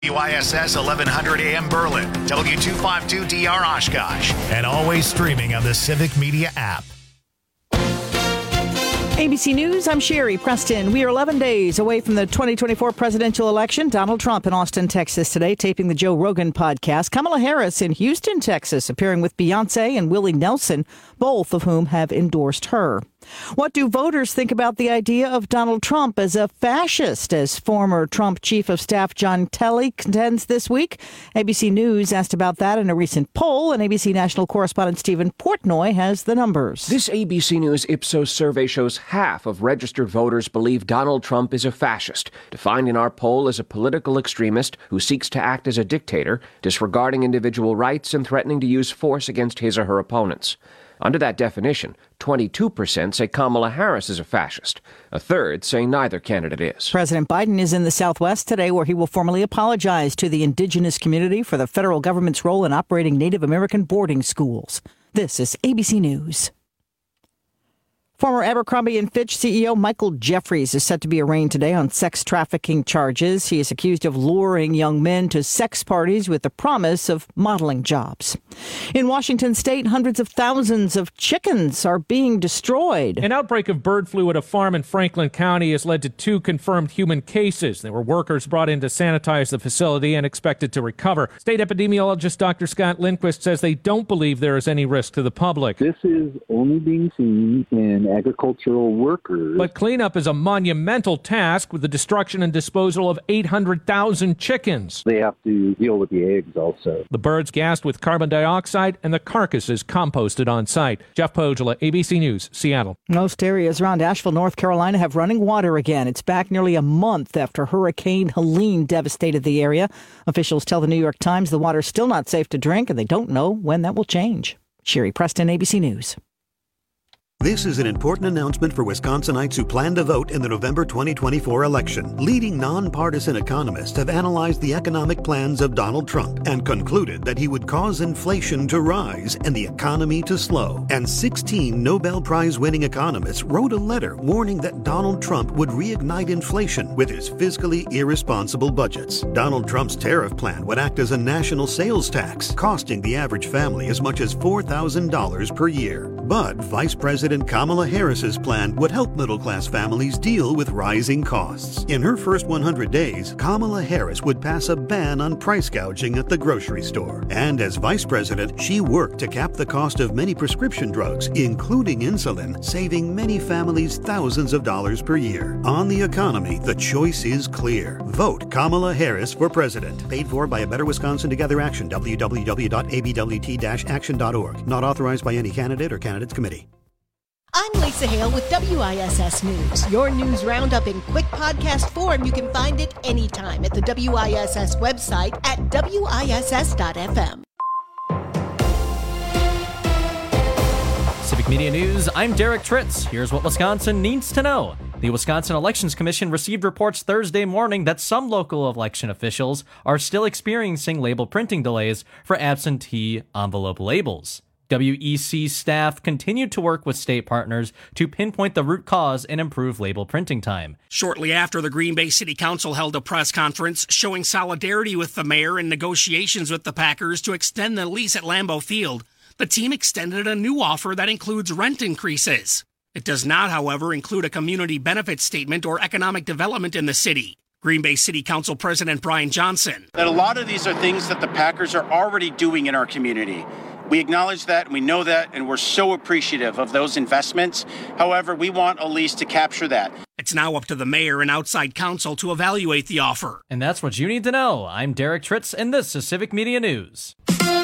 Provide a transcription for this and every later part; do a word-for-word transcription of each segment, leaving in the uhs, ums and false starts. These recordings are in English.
W I S S eleven hundred A M Berlin, W two fifty-two D R Oshkosh, and always streaming on the Civic Media app. A B C News, I'm Sherry Preston. We are eleven days away from the twenty twenty-four presidential election. Donald Trump in Austin, Texas today, taping the Joe Rogan podcast. Kamala Harris in Houston, Texas, appearing with Beyonce and Willie Nelson, both of whom have endorsed her. What do voters think about the idea of Donald Trump as a fascist, as former Trump Chief of Staff John Kelly contends this week? A B C News asked about that in a recent poll, and A B C national correspondent Stephen Portnoy has the numbers. This A B C News Ipsos survey shows half of registered voters believe Donald Trump is a fascist, defined in our poll as a political extremist who seeks to act as a dictator, disregarding individual rights and threatening to use force against his or her opponents. Under that definition, twenty-two percent say Kamala Harris is a fascist. A third say neither candidate is. President Biden is in the Southwest today, where he will formally apologize to the indigenous community for the federal government's role in operating Native American boarding schools. This is A B C News. Former Abercrombie and Fitch C E O Michael Jeffries is set to be arraigned today on sex trafficking charges. He is accused of luring young men to sex parties with the promise of modeling jobs. In Washington state, hundreds of thousands of chickens are being destroyed. An outbreak of bird flu at a farm in Franklin County has led to two confirmed human cases. There were workers brought in to sanitize the facility and expected to recover. State epidemiologist Doctor Scott Lindquist says they don't believe there is any risk to the public. This is only being seen in agricultural workers. But cleanup is a monumental task with the destruction and disposal of eight hundred thousand chickens. They have to deal with the eggs also. The birds gassed with carbon dioxide and the carcasses composted on site. Jeff Pogela, A B C News, Seattle. Most areas around Asheville, North Carolina have running water again. It's back nearly a month after Hurricane Helene devastated the area. Officials tell the New York Times the water's still not safe to drink, and they don't know when that will change. Sherry Preston, A B C News. This is an important announcement for Wisconsinites who plan to vote in the November twenty twenty-four election. Leading nonpartisan economists have analyzed the economic plans of Donald Trump and concluded that he would cause inflation to rise and the economy to slow. And sixteen Nobel Prize-winning economists wrote a letter warning that Donald Trump would reignite inflation with his fiscally irresponsible budgets. Donald Trump's tariff plan would act as a national sales tax, costing the average family as much as four thousand dollars per year. But Vice President Kamala Harris's plan would help middle-class families deal with rising costs. In her first one hundred days, Kamala Harris would pass a ban on price gouging at the grocery store. And as vice president, she worked to cap the cost of many prescription drugs, including insulin, saving many families thousands of dollars per year. On the economy, the choice is clear. Vote Kamala Harris for president. Paid for by A Better Wisconsin Together Action, w w w dot a b w t dash action dot org. Not authorized by any candidate or candidates committee. I'm Lisa Hale with W I S S News. Your news roundup in quick podcast form. You can find it anytime at the W I S S website at w i s s dot f m. Civic Media News, I'm Derek Tritz. Here's what Wisconsin needs to know. The Wisconsin Elections Commission received reports Thursday morning that some local election officials are still experiencing label printing delays for absentee envelope labels. W E C staff continued to work with state partners to pinpoint the root cause and improve label printing time. Shortly after, the Green Bay City Council held a press conference showing solidarity with the mayor in negotiations with the Packers to extend the lease at Lambeau Field. The team extended a new offer that includes rent increases. It does not, however, include a community benefit statement or economic development in the city. Green Bay City Council President Brian Johnson. That a lot of these are things that the Packers are already doing in our community. We acknowledge that, and we know that, and we're so appreciative of those investments. However, we want a lease to capture that. It's now up to the mayor and outside counsel to evaluate the offer. And that's what you need to know. I'm Derek Tritz, and this is Civic Media News.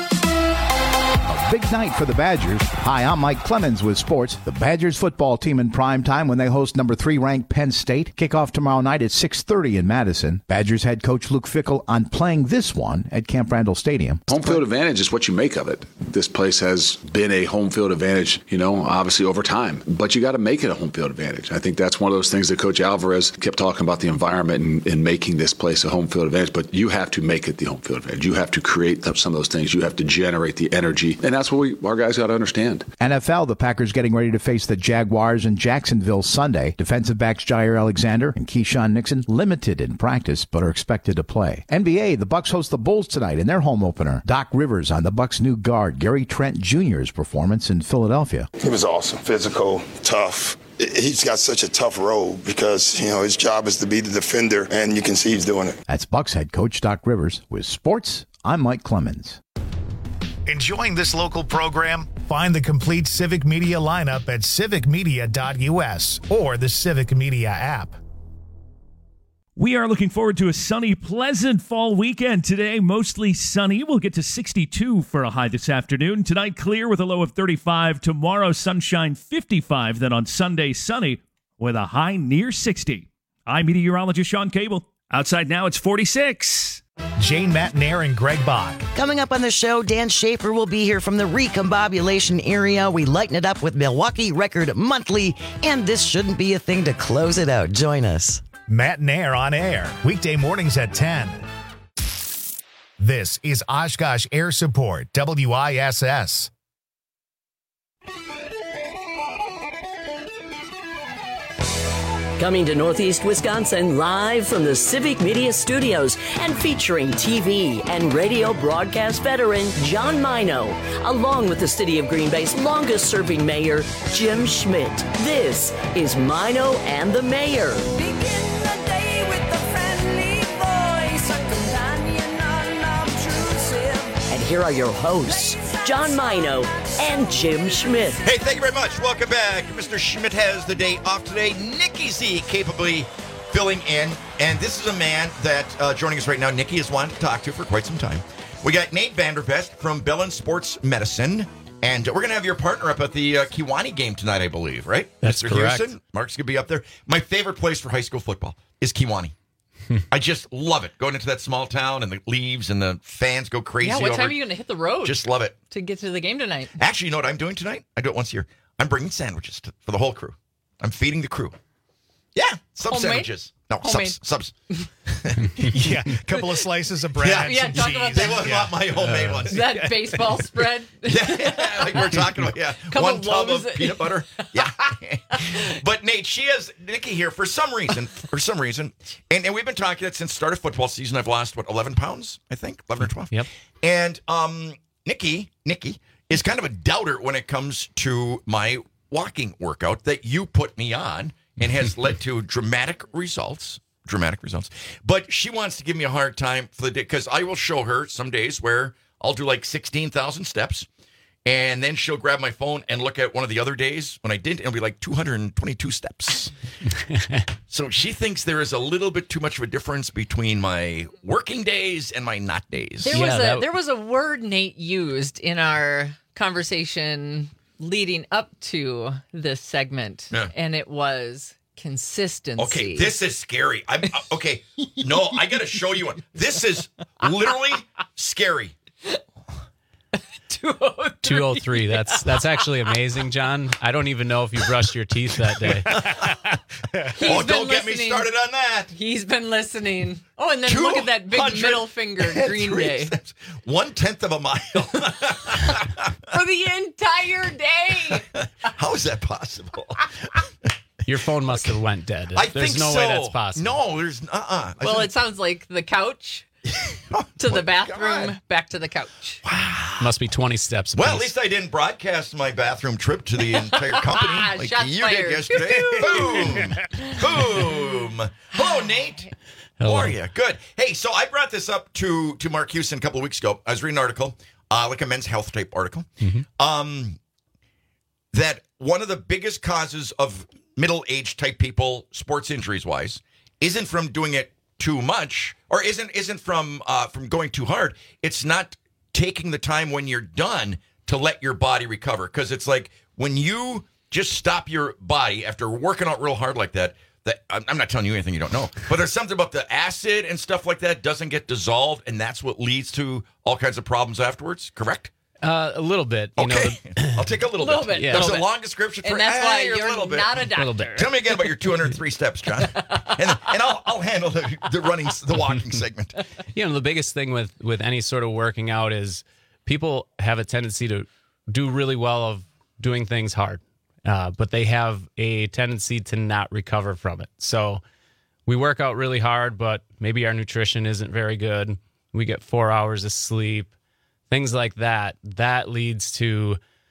A big night for the Badgers. Hi, I'm Mike Clemens with sports. The Badgers football team in prime time when they host number three ranked Penn State. Kickoff tomorrow night at six thirty in Madison. Badgers head coach Luke Fickell on playing this one at Camp Randall Stadium. Home field advantage is what you make of it. This place has been a home field advantage, you know, obviously over time. But you got to make it a home field advantage. I think that's one of those things that Coach Alvarez kept talking about, the environment and, and making this place a home field advantage. But you have to make it the home field advantage. You have to create some of those things. You have to generate the energy And that's what we, our guys got to understand. N F L, the Packers getting ready to face the Jaguars in Jacksonville Sunday. Defensive backs Jair Alexander and Keyshawn Nixon limited in practice, but are expected to play. N B A, the Bucks host the Bulls tonight in their home opener. Doc Rivers on the Bucks' new guard Gary Trent Junior's performance in Philadelphia. He was awesome, physical, tough. He's got such a tough role because, you know, his job is to be the defender, and you can see he's doing it. That's Bucks head coach Doc Rivers. With sports, I'm Mike Clemens. Enjoying this local program? Find the complete Civic Media lineup at civic media dot u s or the Civic Media app. We are looking forward to a sunny, pleasant fall weekend today. Mostly sunny. We'll get to sixty-two for a high this afternoon. Tonight, clear with a low of thirty-five. Tomorrow, sunshine, fifty-five. Then on Sunday, sunny with a high near sixty. I'm meteorologist Sean Cable. Outside now, it's forty-six. Jane Matnair and Greg Bach. Coming up on the show, Dan Schaefer will be here from the recombobulation area. We lighten it up with Milwaukee Record Monthly, and this shouldn't be a thing to close it out. Join us. Matt Nair on air, weekday mornings at ten. This is Oshkosh Air Support, W I S S. Coming to Northeast Wisconsin live from the Civic Media Studios and featuring T V and radio broadcast veteran John Mino, along with the City of Green Bay's longest-serving mayor, Jim Schmidt. This is Mino and the Mayor. And here are your hosts, John Mino and Jim Schmidt. Hey, thank you very much. Welcome back. Mister Schmidt has the day off today. Nikki Z capably filling in. And this is a man that, uh, joining us right now, Nikki has wanted to talk to for quite some time. We got Nate Vandervest from Bellin Sports Medicine. And we're going to have your partner up at the uh, Kewanee game tonight, I believe, right? That's Mister correct. Houston, Mark's going to be up there. My favorite place for high school football is Kewanee. I just love it. Going into that small town and the leaves and the fans go crazy. Yeah, what over time it. are you going to hit the road? Just love it. To get to the game tonight. Actually, you know what I'm doing tonight? I do it once a year. I'm bringing sandwiches to, for the whole crew. I'm feeding the crew. Yeah, sub Homemade? sandwiches. No, Homemade. subs. subs. Yeah, a couple of slices of bread. Yeah, Yeah, some talk cheese. about They that. wouldn't want my homemade ones. That baseball spread. Yeah, like we're talking about, yeah. Couple One tub loaves. of peanut butter. Yeah. But Nate, she has Nikki here for some reason, for some reason. And, and we've been talking that since the start of football season. I've lost, what, eleven pounds, I think? eleven or twelve? Yep. And um, Nikki, Nikki is kind of a doubter when it comes to my walking workout that you put me on and has led to dramatic results. Dramatic results. But she wants to give me a hard time for the day because I will show her some days where I'll do like sixteen thousand steps. And then she'll grab my phone and look at one of the other days when I didn't. It'll be like two hundred twenty-two steps. So she thinks there is a little bit too much of a difference between my working days and my not days. There was a there was a word Nate used in our conversation leading up to this segment, Yeah. and it was consistency. Okay, this is scary. I'm uh, okay. No, I got to show you one. This is literally scary. two oh three. two oh three. That's that's actually amazing, John. I don't even know if you brushed your teeth that day. He's Oh, been don't get me listening. started on that. He's been listening. Oh, and then look at that big middle finger, Green Day. Steps. One tenth of a mile. For the entire day. How is that possible? Your phone must have went dead. I There's think no so. way that's possible. No, there's uh-uh. I Well, think- it sounds like the couch to the bathroom, back to the couch. Must be twenty steps. Well, at apiece. least I didn't broadcast my bathroom trip to the entire company like Shots you fired. did yesterday. Boom. Boom. Hello, Nate. Hello. How are you? Good. Hey, so I brought this up to, to Mark Houston a couple of weeks ago. I was reading an article, uh, like a men's health type article, um, that one of the biggest causes of middle-aged type people, sports injuries-wise, isn't from doing it too much, or isn't isn't from uh, from going too hard. It's not taking the time when you're done to let your body recover. Because it's like when you just stop your body after working out real hard like that, that I'm I'm not telling you anything you don't know, but there's something about the acid and stuff like that doesn't get dissolved, and that's what leads to all kinds of problems afterwards, correct? Uh, a little bit. You Okay. know, I'll take a little, Little bit. bit. Yeah. There's Little a bit. long description for And that's eh, why a you're little bit. not a doctor. Little bit. Tell me again about your two hundred three steps, John, and, and I'll I'll handle the, the running, the walking segment. you know, the biggest thing with with any sort of working out is people have a tendency to do really well of doing things hard, uh, but they have a tendency to not recover from it. So we work out really hard, but maybe our nutrition isn't very good. We get four hours of sleep, things like that. That leads to,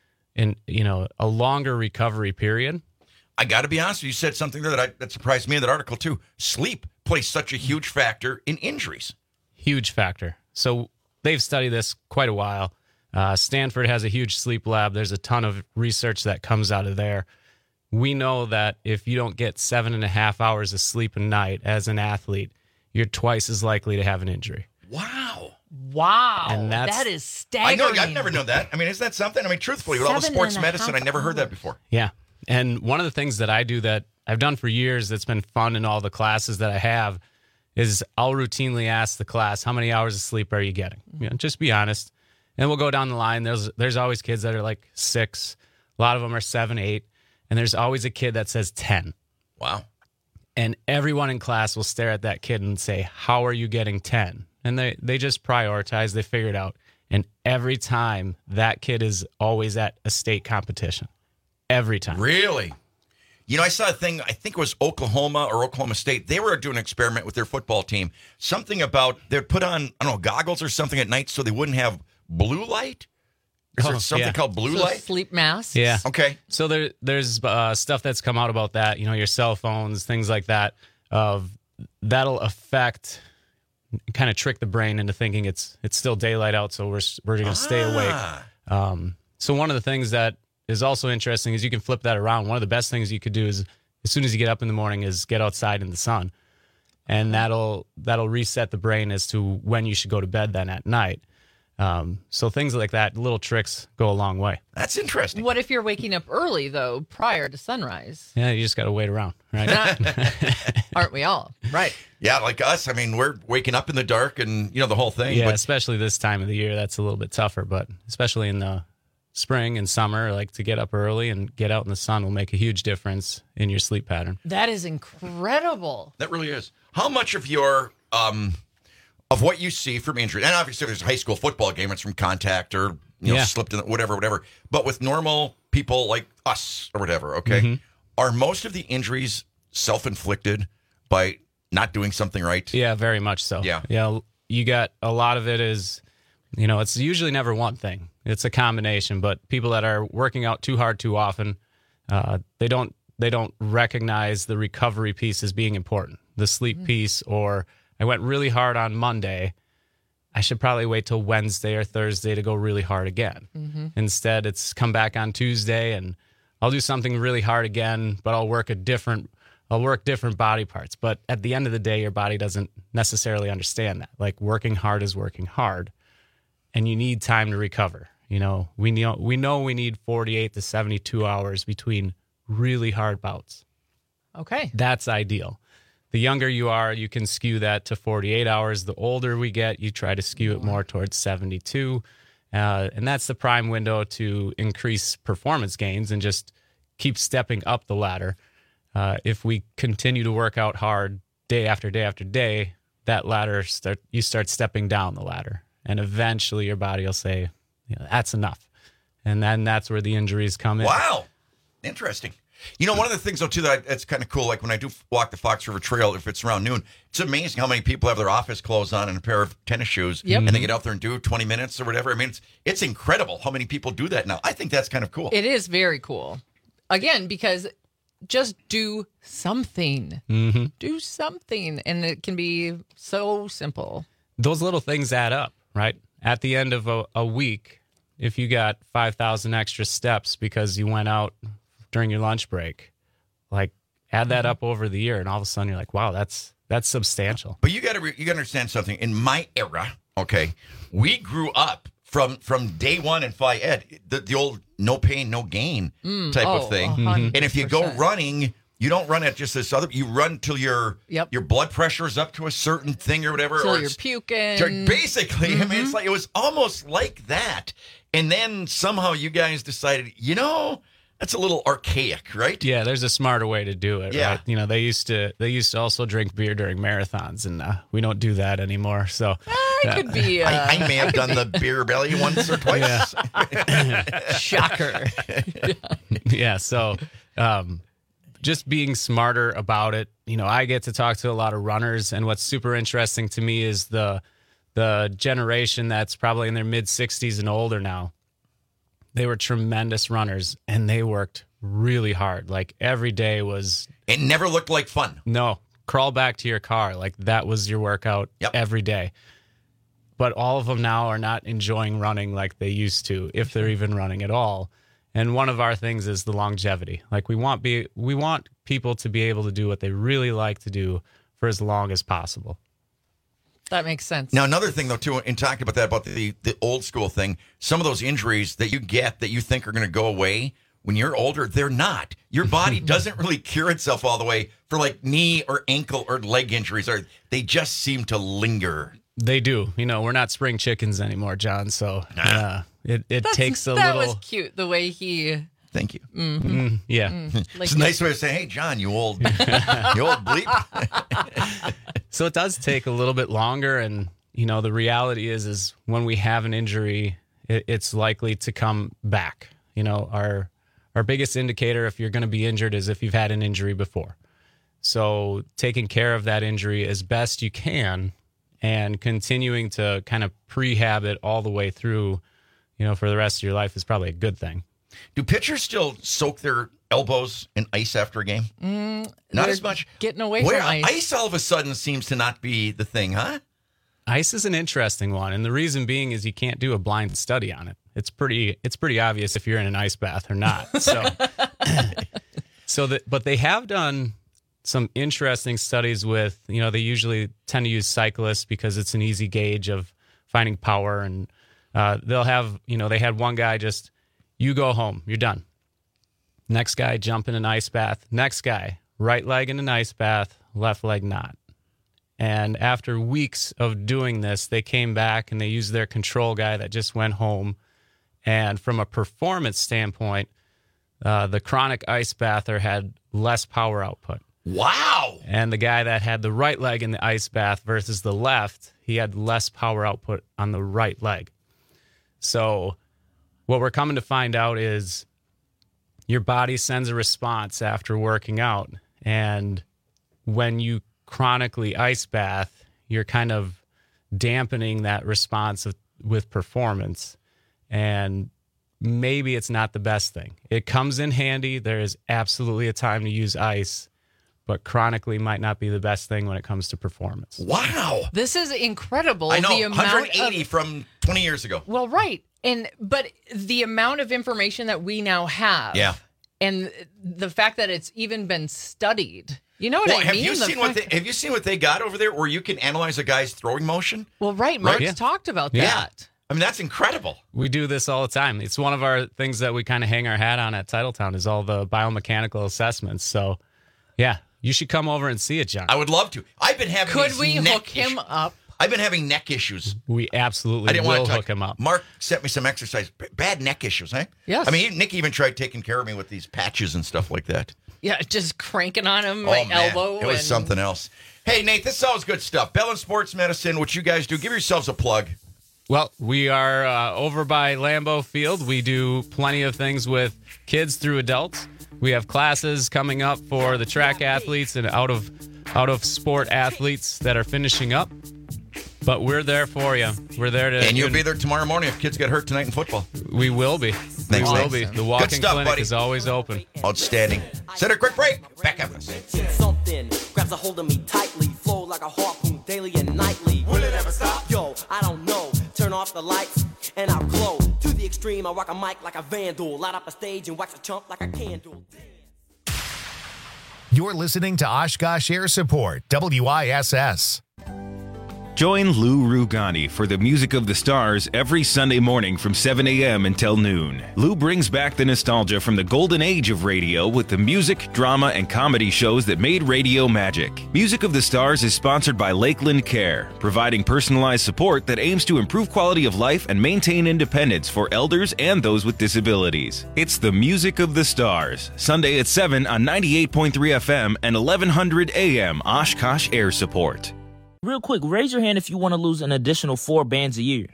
in you know, a longer recovery period. I got to be honest with you, you said something there that, I, that surprised me in that article, too. Sleep plays such a huge factor in injuries. Huge factor. So they've studied this quite a while. Uh, Stanford has a huge sleep lab. There's a ton of research that comes out of there. We know that if you don't get seven and a half hours of sleep a night as an athlete, you're twice as likely to have an injury. Wow. Wow. And that's- that is staggering. I know, I've never known that. I mean, is that something? I mean, truthfully, with all the Seven sports and a medicine, I half never heard that before. Yeah. And one of the things that I do that I've done for years that's been fun in all the classes that I have is I'll routinely ask the class, how many hours of sleep are you getting? You know, just be honest. And we'll go down the line. There's there's always kids that are like six. A lot of them are seven, eight. And there's always a kid that says ten. Wow. And everyone in class will stare at that kid and say, how are you getting ten? And they, they just prioritize. They figure it out. And every time, that kid is always at a state competition. Every time. Really? You know, I saw a thing, I think it was Oklahoma or Oklahoma State. They were doing an experiment with their football team. Something about, they'd put on, I don't know, goggles or something at night so they wouldn't have blue light? Is there Oh, something yeah. called blue So light? sleep masks. Yeah. Okay. So there, there's uh, stuff that's come out about that, you know, your cell phones, things like that, of that'll affect, kind of trick the brain into thinking it's it's still daylight out, so we're we're going to stay awake. Um, so one of the things that is also interesting is you can flip that around. One of the best things you could do is as soon as you get up in the morning is get outside in the sun, and that'll that'll reset the brain as to when you should go to bed then at night. Um, so things like that, little tricks go a long way. That's interesting. What if you're waking up early, though, prior to sunrise? Yeah, you just got to wait around, right? Aren't we all? Right. Yeah, like us. I mean, we're waking up in the dark and, you know, the whole thing. Yeah, but especially this time of the year, that's a little bit tougher. But especially in the spring and summer, like to get up early and get out in the sun will make a huge difference in your sleep pattern. That is incredible. That really is. How much of your um of what you see from injury, and obviously if there's a high school football game, it's from contact or you know Yeah. slipped in whatever, whatever. But with normal people like us or whatever, okay, Mhm. are most of the injuries self-inflicted by not doing something right? Yeah, very much so. Yeah. Yeah. You got a lot of it is, you know, it's usually never one thing. It's a combination, but people that are working out too hard too often, uh, they don't they don't recognize the recovery piece as being important. The sleep piece, or I went really hard on Monday, I should probably wait till Wednesday or Thursday to go really hard again. Mhm. Instead, it's come back on Tuesday and I'll do something really hard again, but I'll work a different I'll work different body parts. But at the end of the day, your body doesn't necessarily understand that. Like working hard is working hard, and you need time to recover. You know, we know we know we need forty-eight to seventy-two hours between really hard bouts. Okay. That's ideal. The younger you are, you can skew that to forty-eight hours. The older we get, you try to skew it more towards seventy-two. Uh, and that's the prime window to increase performance gains and just keep stepping up the ladder. Uh, if we continue to work out hard day after day after day, that ladder, start you start stepping down the ladder. And eventually your body will say, you know, that's enough. And then that's where the injuries come in. Wow. Interesting. You know, one of the things, though, too, that that's kind of cool, like when I do walk the Fox River Trail, if it's around noon, it's amazing how many people have their office clothes on and a pair of tennis shoes, Yep. and they get out there and do twenty minutes or whatever. I mean, it's it's incredible how many people do that now. I think that's kind of cool. It is very cool. Again, because just do something. Mm-hmm. Do something. And it can be so simple. Those little things add up, right? At the end of a, a week, if you got five thousand extra steps because you went out during your lunch break, like add that up over the year, and all of a sudden you're like, wow, that's that's substantial. But you got to you got to understand something. In my era, okay, we grew up from from day one in Phi Ed, the, the old no pain, no gain Mm, type oh, of thing. one hundred percent. And if you go running, you don't run at just this other. You run till your Yep. your blood pressure is up to a certain thing or whatever. Till or you're it's- puking. Basically, I mean, Mhm. it's like it was almost like that. And then somehow you guys decided, you know, That's a little archaic, right? Yeah, there's a smarter way to do it. Yeah. Right? You know, they used to they used to also drink beer during marathons, and uh, we don't do that anymore. So I could be. Uh, I, I may have done the beer belly once or twice. Yeah. Shocker. Yeah. So, um, just being smarter about it. You know, I get to talk to a lot of runners, and what's super interesting to me is the the generation that's probably in their mid sixties and older now. They were tremendous runners, and they worked really hard. Like, every day was... It never looked like fun. No. Crawl back to your car. Like, that was your workout yep. every day. But all of them now are not enjoying running like they used to, if they're even running at all. And one of our things is the longevity. Like, we want be we want people to be able to do what they really like to do for as long as possible. That makes sense. Now, another thing, though, too, in talking about that, about the, the old school thing, some of those injuries that you get that you think are going to go away when you're older, they're not. Your body doesn't really cure itself all the way for, like, knee or ankle or leg injuries. Or they just seem to linger. They do. You know, we're not spring chickens anymore, John, so uh, it, it That's, takes a that little... was cute, the way he... Thank you. Mm-hmm. Mm, yeah. Mm, it's like a nice way of saying, hey, John, you old, you old bleep. So it does take a little bit longer, and, you know, the reality is, is when we have an injury, it, it's likely to come back. You know, our our biggest indicator if you're going to be injured is if you've had an injury before. So taking care of that injury as best you can and continuing to kind of prehab it all the way through, you know, for the rest of your life is probably a good thing. Do pitchers still soak their elbows in ice after a game? Mm, not as much. Getting away Where from ice. ice all of a sudden seems to not be the thing, huh? Ice is an interesting one, and the reason being is you can't do a blind study on it. It's pretty it's pretty obvious if you're in an ice bath or not. So, so that, but they have done some interesting studies with, you know, they usually tend to use cyclists because it's an easy gauge of finding power, and uh, they'll have, you know, they had one guy just, you go home, you're done. Next guy, jump in an ice bath. Next guy, right leg in an ice bath, left leg not. And after weeks of doing this, they came back and they used their control guy that just went home. And from a performance standpoint, uh, the chronic ice bather had less power output. Wow. And the guy that had the right leg in the ice bath versus the left, he had less power output on the right leg. So what we're coming to find out is your body sends a response after working out. And when you chronically ice bath, you're kind of dampening that response of, with performance. And maybe it's not the best thing. It comes in handy. There is absolutely a time to use ice, but chronically might not be the best thing when it comes to performance. Wow. This is incredible. I know, the amount one hundred eighty of, from twenty years ago. Well, right. And but the amount of information that we now have. Yeah. And the fact that it's even been studied. You know what well, I have mean? You The seen what fact- they, have you seen what they got over there where you can analyze a guy's throwing motion? Well, right. Mark's Yeah. talked about Yeah. that. I mean, that's incredible. We do this all the time. It's one of our things that we kind of hang our hat on at Titletown is all the biomechanical assessments. So, yeah, you should come over and see it, John. I would love to. I've been having Could these we neck hook him issues. up? I've been having neck issues. We absolutely I didn't will want to hook him up. Mark sent me some exercise. B- Bad neck issues, eh? Yes. I mean, Nick even tried taking care of me with these patches and stuff like that. Yeah, just cranking on him, Oh, like man. elbow. It was and... something else. Hey, Nate, this is always good stuff. Bell and Sports Medicine, what you guys do, give yourselves a plug. Well, we are uh, over by Lambeau Field. We do plenty of things with kids through adults. We have classes coming up for the track athletes and out of out of sport athletes that are finishing up. But we're there for you. We're there to. And you'll be there tomorrow morning if kids get hurt tonight in football. We will be. Thanks, we will Nate. be. The Good walk-in stuff, clinic buddy. is always open. Outstanding. Set a quick break. Back after this. Something grabs a hold of me tightly, flow like a harpoon daily and nightly. Will it ever stop? Yo, I don't know. Turn off the lights and I'll glow. To the extreme, I rock a mic like a vandal. Light up a stage and wax a chump like a candle. You're listening to Oshkosh Air Support, W I S S. Join Lou Rugani for the Music of the Stars every Sunday morning from seven a.m. until noon. Lou brings back the nostalgia from the golden age of radio with the music, drama, and comedy shows that made radio magic. Music of the Stars is sponsored by Lakeland Care, providing personalized support that aims to improve quality of life and maintain independence for elders and those with disabilities. It's the Music of the Stars, Sunday at seven on ninety-eight point three F M and eleven hundred A M Oshkosh Air Support. Real quick, raise your hand if you want to lose an additional four bands a year.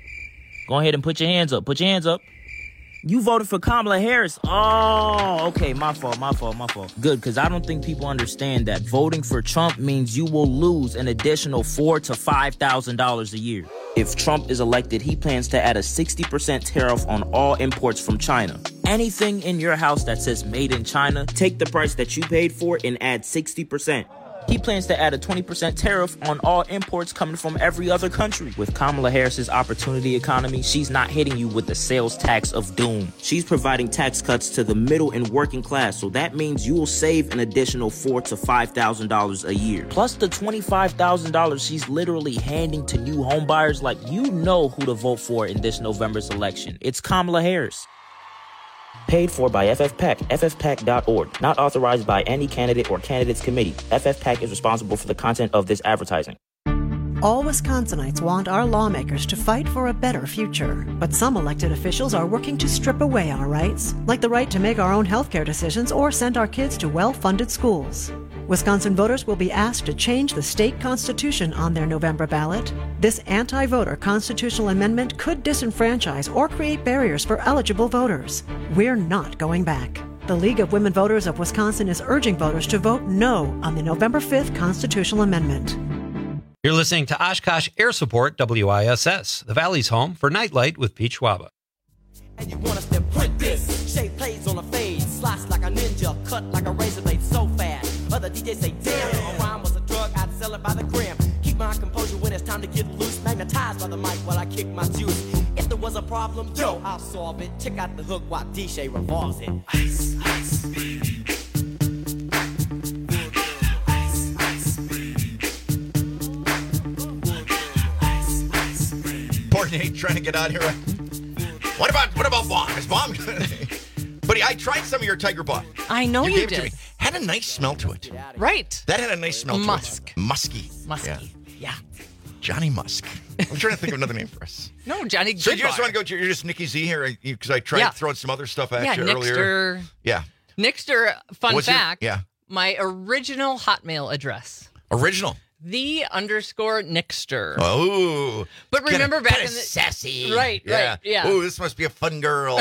Go ahead and put your hands up. Put your hands up. You voted for Kamala Harris. Oh, okay. My fault, my fault, my fault. Good, because I don't think people understand that voting for Trump means you will lose an additional four thousand to five thousand dollars a year. If Trump is elected, he plans to add a sixty percent tariff on all imports from China. Anything in your house that says made in China, take the price that you paid for and add sixty percent. He plans to add a twenty percent tariff on all imports coming from every other country. With Kamala Harris's opportunity economy, she's not hitting you with the sales tax of doom. She's providing tax cuts to the middle and working class, so that means you will save an additional four thousand to five thousand dollars a year. Plus the twenty-five thousand dollars she's literally handing to new homebuyers. Like, you know who to vote for in this November's election. It's Kamala Harris. Paid for by F F PAC, F F PAC dot org. Not authorized by any candidate or candidates committee. F F PAC is responsible for the content of this advertising. All Wisconsinites want our lawmakers to fight for a better future. But some elected officials are working to strip away our rights, like the right to make our own healthcare decisions or send our kids to well-funded schools. Wisconsin voters will be asked to change the state constitution on their November ballot. This anti-voter constitutional amendment could disenfranchise or create barriers for eligible voters. We're not going back. The League of Women Voters of Wisconsin is urging voters to vote no on the November fifth constitutional amendment. You're listening to Oshkosh Air Support, W I S S, the Valley's home for Nightlight with Pete Schwaba. And you want us to print this? Shape plays on a fade, slice like a ninja, cut like a razor blade so fast. Other D Js say, damn, a rhyme was a drug, I'd sell it by the gram. Keep my composure when it's time to get loose, magnetized by the mic while I kick my juice. If there was a problem, yo, I'll solve it. Check out the hook while D J revolves it. Ice, ice. Poor Nate trying to get out here. What about what about Bomb? Is Bomb? Buddy, I tried some of your Tiger Bomb. I know you, you gave did. It to me. Had a nice smell to it. Right. That had a nice smell Musk. to it. Musky. Musky. Yeah. yeah. Johnny Musk. I'm trying to think of another name for us. No, Johnny. So you just want to go? You're just Nikki Z here because I tried yeah. throwing some other stuff at yeah, you Nixter. earlier. Yeah. Nixter. Fun What's fact. Your, yeah. My original Hotmail address. Original. The underscore Nixter. Oh. But remember kinda, back kinda in the sassy. Right, yeah. right, yeah. Oh, this must be a fun girl.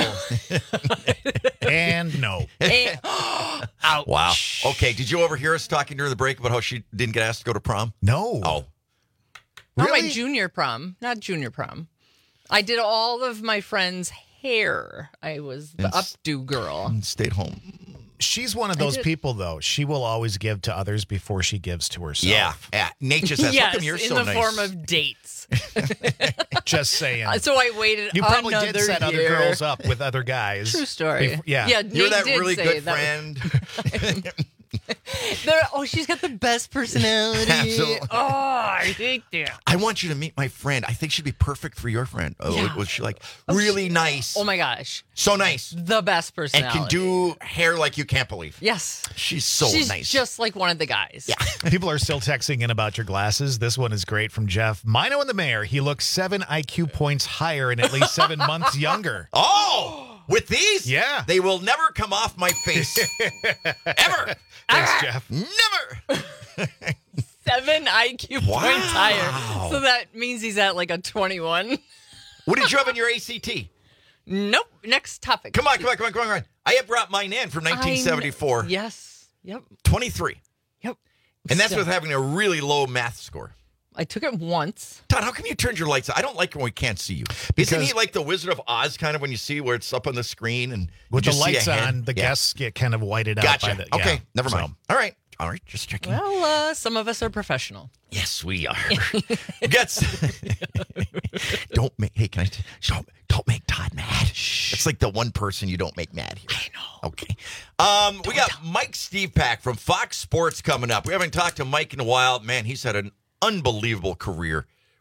And no. And, ouch. Wow. Okay. Did you overhear us talking during the break about how she didn't get asked to go to prom? No. Oh. Not Really? my junior prom. Not junior prom. I did all of my friends' hair. I was the And updo girl. And stayed home. She's one of I those did- people, though. She will always give to others before she gives to herself. Yeah. Yeah. Nate just says, yes, how come you're in so the nice? form of dates. Just saying. Uh, so I waited You probably another did set year. other girls up with other guys. True story. Bef- yeah. Yeah, You're Nate that did really say good that friend. There, oh, she's got the best personality. Absolutely. Oh, I hate that. I want you to meet my friend. I think she'd be perfect for your friend. Oh, Yeah. was she like really nice? Oh my gosh, So nice. the best And personality. can do hair like you can't believe. Yes, She's so she's nice. just like one of the guys. Yeah. People are still texting in about your glasses. This one is great from Jeff. Mino and the mayor. He looks seven I Q points higher and at least seven months younger. Oh, with these? Yeah. They will never come off my face. Ever. Thanks, Jeff. Never. Seven I Q Wow. points higher. So that means he's at like a twenty-one. What did you have in your A C T? Nope. Next topic. Come on, come on, come on, come on. Come on. I have brought mine in from nineteen seventy-four. I kn- Yes. Yep. twenty-three. Yep. And that's So- with having a really low math score. I took it once. Todd, how come you turned your lights on? I don't like it when we can't see you. Isn't Because- he like the Wizard of Oz kind of when you see where it's up on the screen and With you the just see a lights hand? on, the Yeah. guests get kind of whited out Gotcha. by the. Okay, yeah. never So- mind. All right. All right, just checking. Well, uh, some of us are professional. Yes, we are. Gets. Don't make. Hey, can I? T- don't, don't make Todd mad. It's like the one person you don't make mad here. I know. Okay. Um, we got Mike Stevepak from Fox Sports coming up. We haven't talked to Mike in a while. Man, he's had an unbelievable career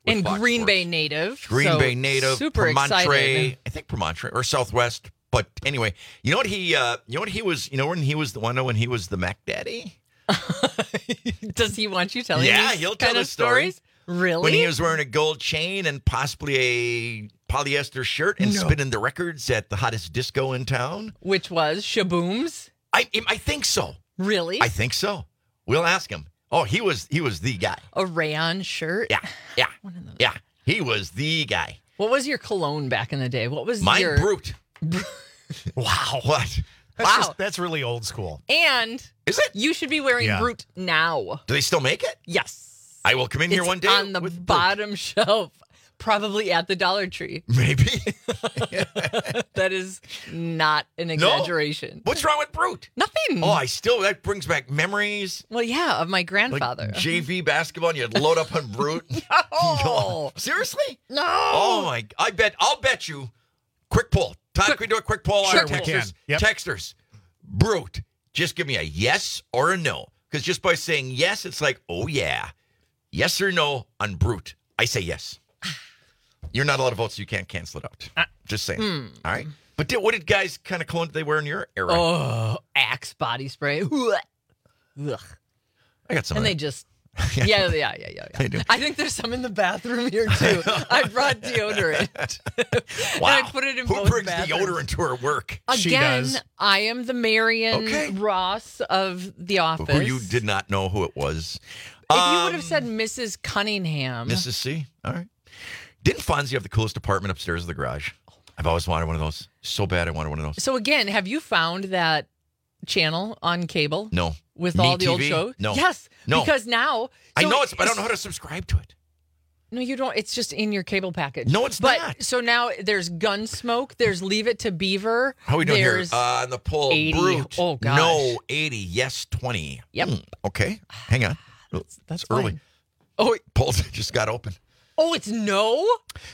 with And Fox Green Sports. Bay native. Green so Bay native, Super Promontory, excited. I think Promontory or Southwest. But anyway, you know what he, uh, you know what he was, you know when he was the one when he was the Mac Daddy. Does he want you telling Yeah, these he'll kind tell of the story. stories? Really? When he was wearing a gold chain and possibly a polyester shirt and No. spinning the records at the hottest disco in town. Which was Shaboom's? I I think so. Really? I think so. We'll ask him. Oh, he was he was the guy. A rayon shirt? Yeah, yeah, yeah. He was the guy. What was your cologne back in the day? What was Mine your... Brute. Wow. What? That's Wow. just, that's really old school. And is it? You should be wearing Yeah. Brute now. Do they still make it? Yes. I will come in here It's one day on the with bottom shelf, probably at the Dollar Tree. Maybe. That is not an No? exaggeration. What's wrong with Brute? Nothing. Oh, I still that brings back memories. Well, yeah, of my Like grandfather. J V basketball, and you'd load up on Brute. No. Seriously? No. Oh my! I bet. I'll bet you. Quick poll. Todd, can we do a quick poll Sure, on we texters? can. Yep. Texters. Brute. Just give me a yes or a no. Because just by saying yes, it's like, oh yeah. Yes or no on Brute. I say yes. You're not a lot of votes, so you can't cancel it out. Just saying. hmm. All right. But did, what did guys kind of cologne did they wear in your era? Oh, Axe body spray. Ugh. I got some. And of they that. just, yeah, yeah, yeah, yeah, yeah. They do. I think there's some in the bathroom here too. I brought deodorant. Wow. And I put it in Who both brings bathrooms. deodorant to her work? Again, I am the Marion Okay. Ross of The Office. Who you did not know who it was. If you Um, would have said Missus Cunningham. Missus C. All right. Didn't Fonzie have the coolest apartment upstairs of the garage? I've always wanted one of those. So bad I wanted one of those. So again, have you found that channel on cable? No. With Me all the old T V? shows? No. Yes. No. Because now. I so know it's, but I don't know how to subscribe to it. No, you don't. It's just in your cable package. No, it's but, not. So now there's Gunsmoke. There's Leave It to Beaver. How are we doing there's here? Uh, on the poll, eighty. Brute. Oh, gosh. No, eighty. Yes, twenty. Yep. Hmm, okay. Hang on. That's, that's it's early. fine. Oh, Polls just got open. oh, it's no?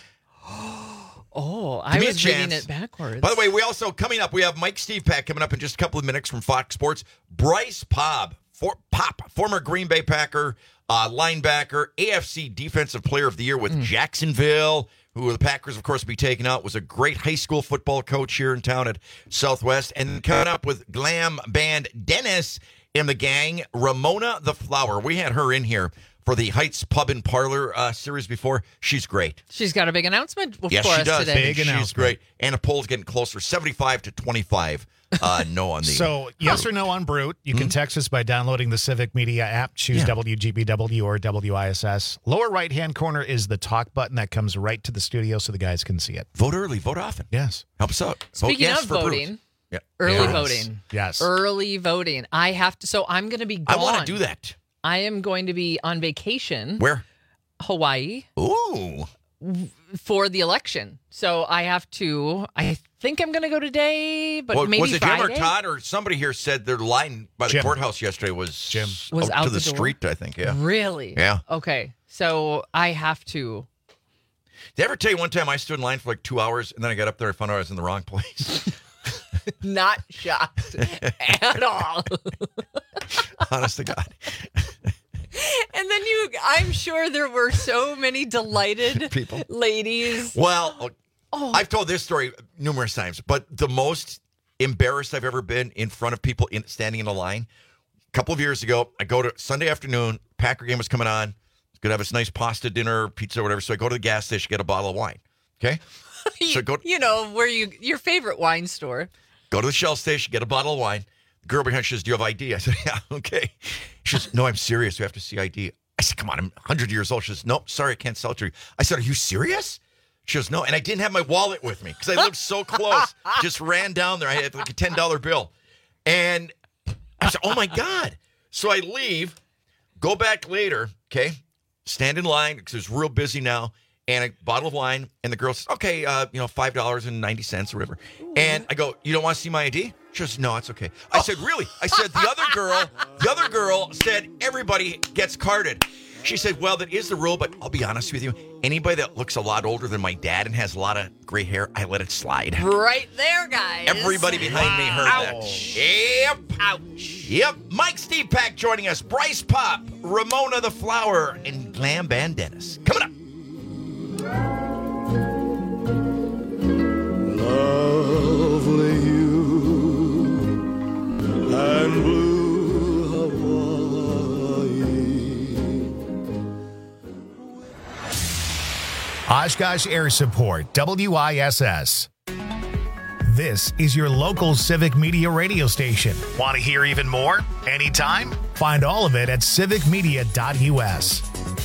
Oh, I Give me a was reading chance. it backwards. By the way, we also, coming up, we have Mike Steve Pack coming up in just a couple of minutes from Fox Sports. Bryce Pop, for, Pop former Green Bay Packer, uh, linebacker, A F C Defensive Player of the Year with Mm. Jacksonville, who the Packers, of course, will be taking out, was a great high school football coach here in town at Southwest. And coming up with glam band Dennis in the gang, Ramona the Flower. We had her in here for the Heights Pub and Parlor uh, series before. She's great. She's got a big announcement for Yes, us she does. today. She's great. And the poll's getting closer, seventy-five to twenty-five. Uh, no on the. So, yes or no on Brute. You can text us by downloading the Civic Media app. Choose Yeah. W G B W or W I S S. Lower right-hand corner is the talk button that comes right to the studio so the guys can see it. Vote early, vote often. Yes. Help us out. Vote Speaking yes of for Brute. voting, Yeah. early Yes. voting. Yes. Early voting. I have to. So I'm going to be I gone. want to do that. I am going to be on vacation. Where? Hawaii. Ooh. For the election. So I have to. I think I'm going to go today, but Well, maybe was it Friday. Jim or Todd or somebody here said their line by the Jim. courthouse yesterday was Jim. Was out to the, the door? street, I think. Yeah. Really? Yeah. Okay. So I have to. Did I ever tell you one time I stood in line for like two hours and then I got up there and found out I was in the wrong place? Not shocked at all. Honest to God. And then you, I'm sure there were so many delighted People. ladies. Well, Oh. I've told this story numerous times, but the most embarrassed I've ever been in front of people in, standing in a line. A couple of years ago, I go to Sunday afternoon, Packer game was coming on. It's going to have this nice pasta dinner, pizza, or whatever. So I go to the gas station, get a bottle of wine. Okay? So go, You know, where you, your favorite wine store. go to the Shell station, get a bottle of wine. The girl behind, she says, do you have I D? I said, yeah, okay. She says, no, I'm serious. You have to see I D. I said, come on, I'm one hundred years old. She says, nope, sorry, I can't sell it to you. I said, are you serious? She goes, no. And I didn't have my wallet with me because I lived so close. Just ran down there. I had like a ten dollar bill. And I said, oh, my God. So I leave, go back later, okay, stand in line because it's real busy now, and a bottle of wine. And the girl says, okay, uh, you know, five dollars and ninety cents or whatever. And I go, you don't want to see my I D? She goes, no, it's okay. I said, really? I said, the other girl, the other girl said everybody gets carded. She said, well, that is the rule, but I'll be honest with you. Anybody that looks a lot older than my dad and has a lot of gray hair, I let it slide. Right there, guys. Everybody behind me heard Ouch. that. Yep. Ouch. Yep. Mike Steve Pack joining us. Bryce Pop, Ramona the Flower, and Glam Band Dennis. Coming up. Oshkosh Air Support, W I S S. This is your local Civic Media radio station. Want to hear even more? Anytime? Find all of it at civic media dot U S.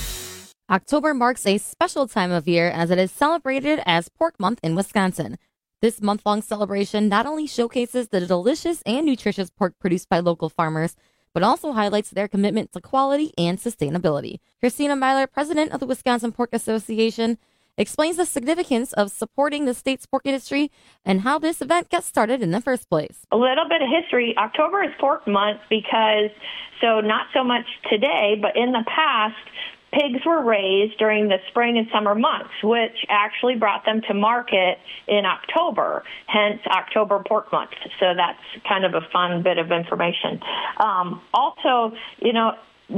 October marks a special time of year as it is celebrated as Pork Month in Wisconsin. This month-long celebration not only showcases the delicious and nutritious pork produced by local farmers, but also highlights their commitment to quality and sustainability. Christina Myler, president of the Wisconsin Pork Association, explains the significance of supporting the state's pork industry and how this event got started in the first place. A little bit of history. October is Pork Month because, so not so much today, but in the past, pigs were raised during the spring and summer months, which actually brought them to market in October, hence October Pork Month. So that's kind of a fun bit of information. Um, also, you know,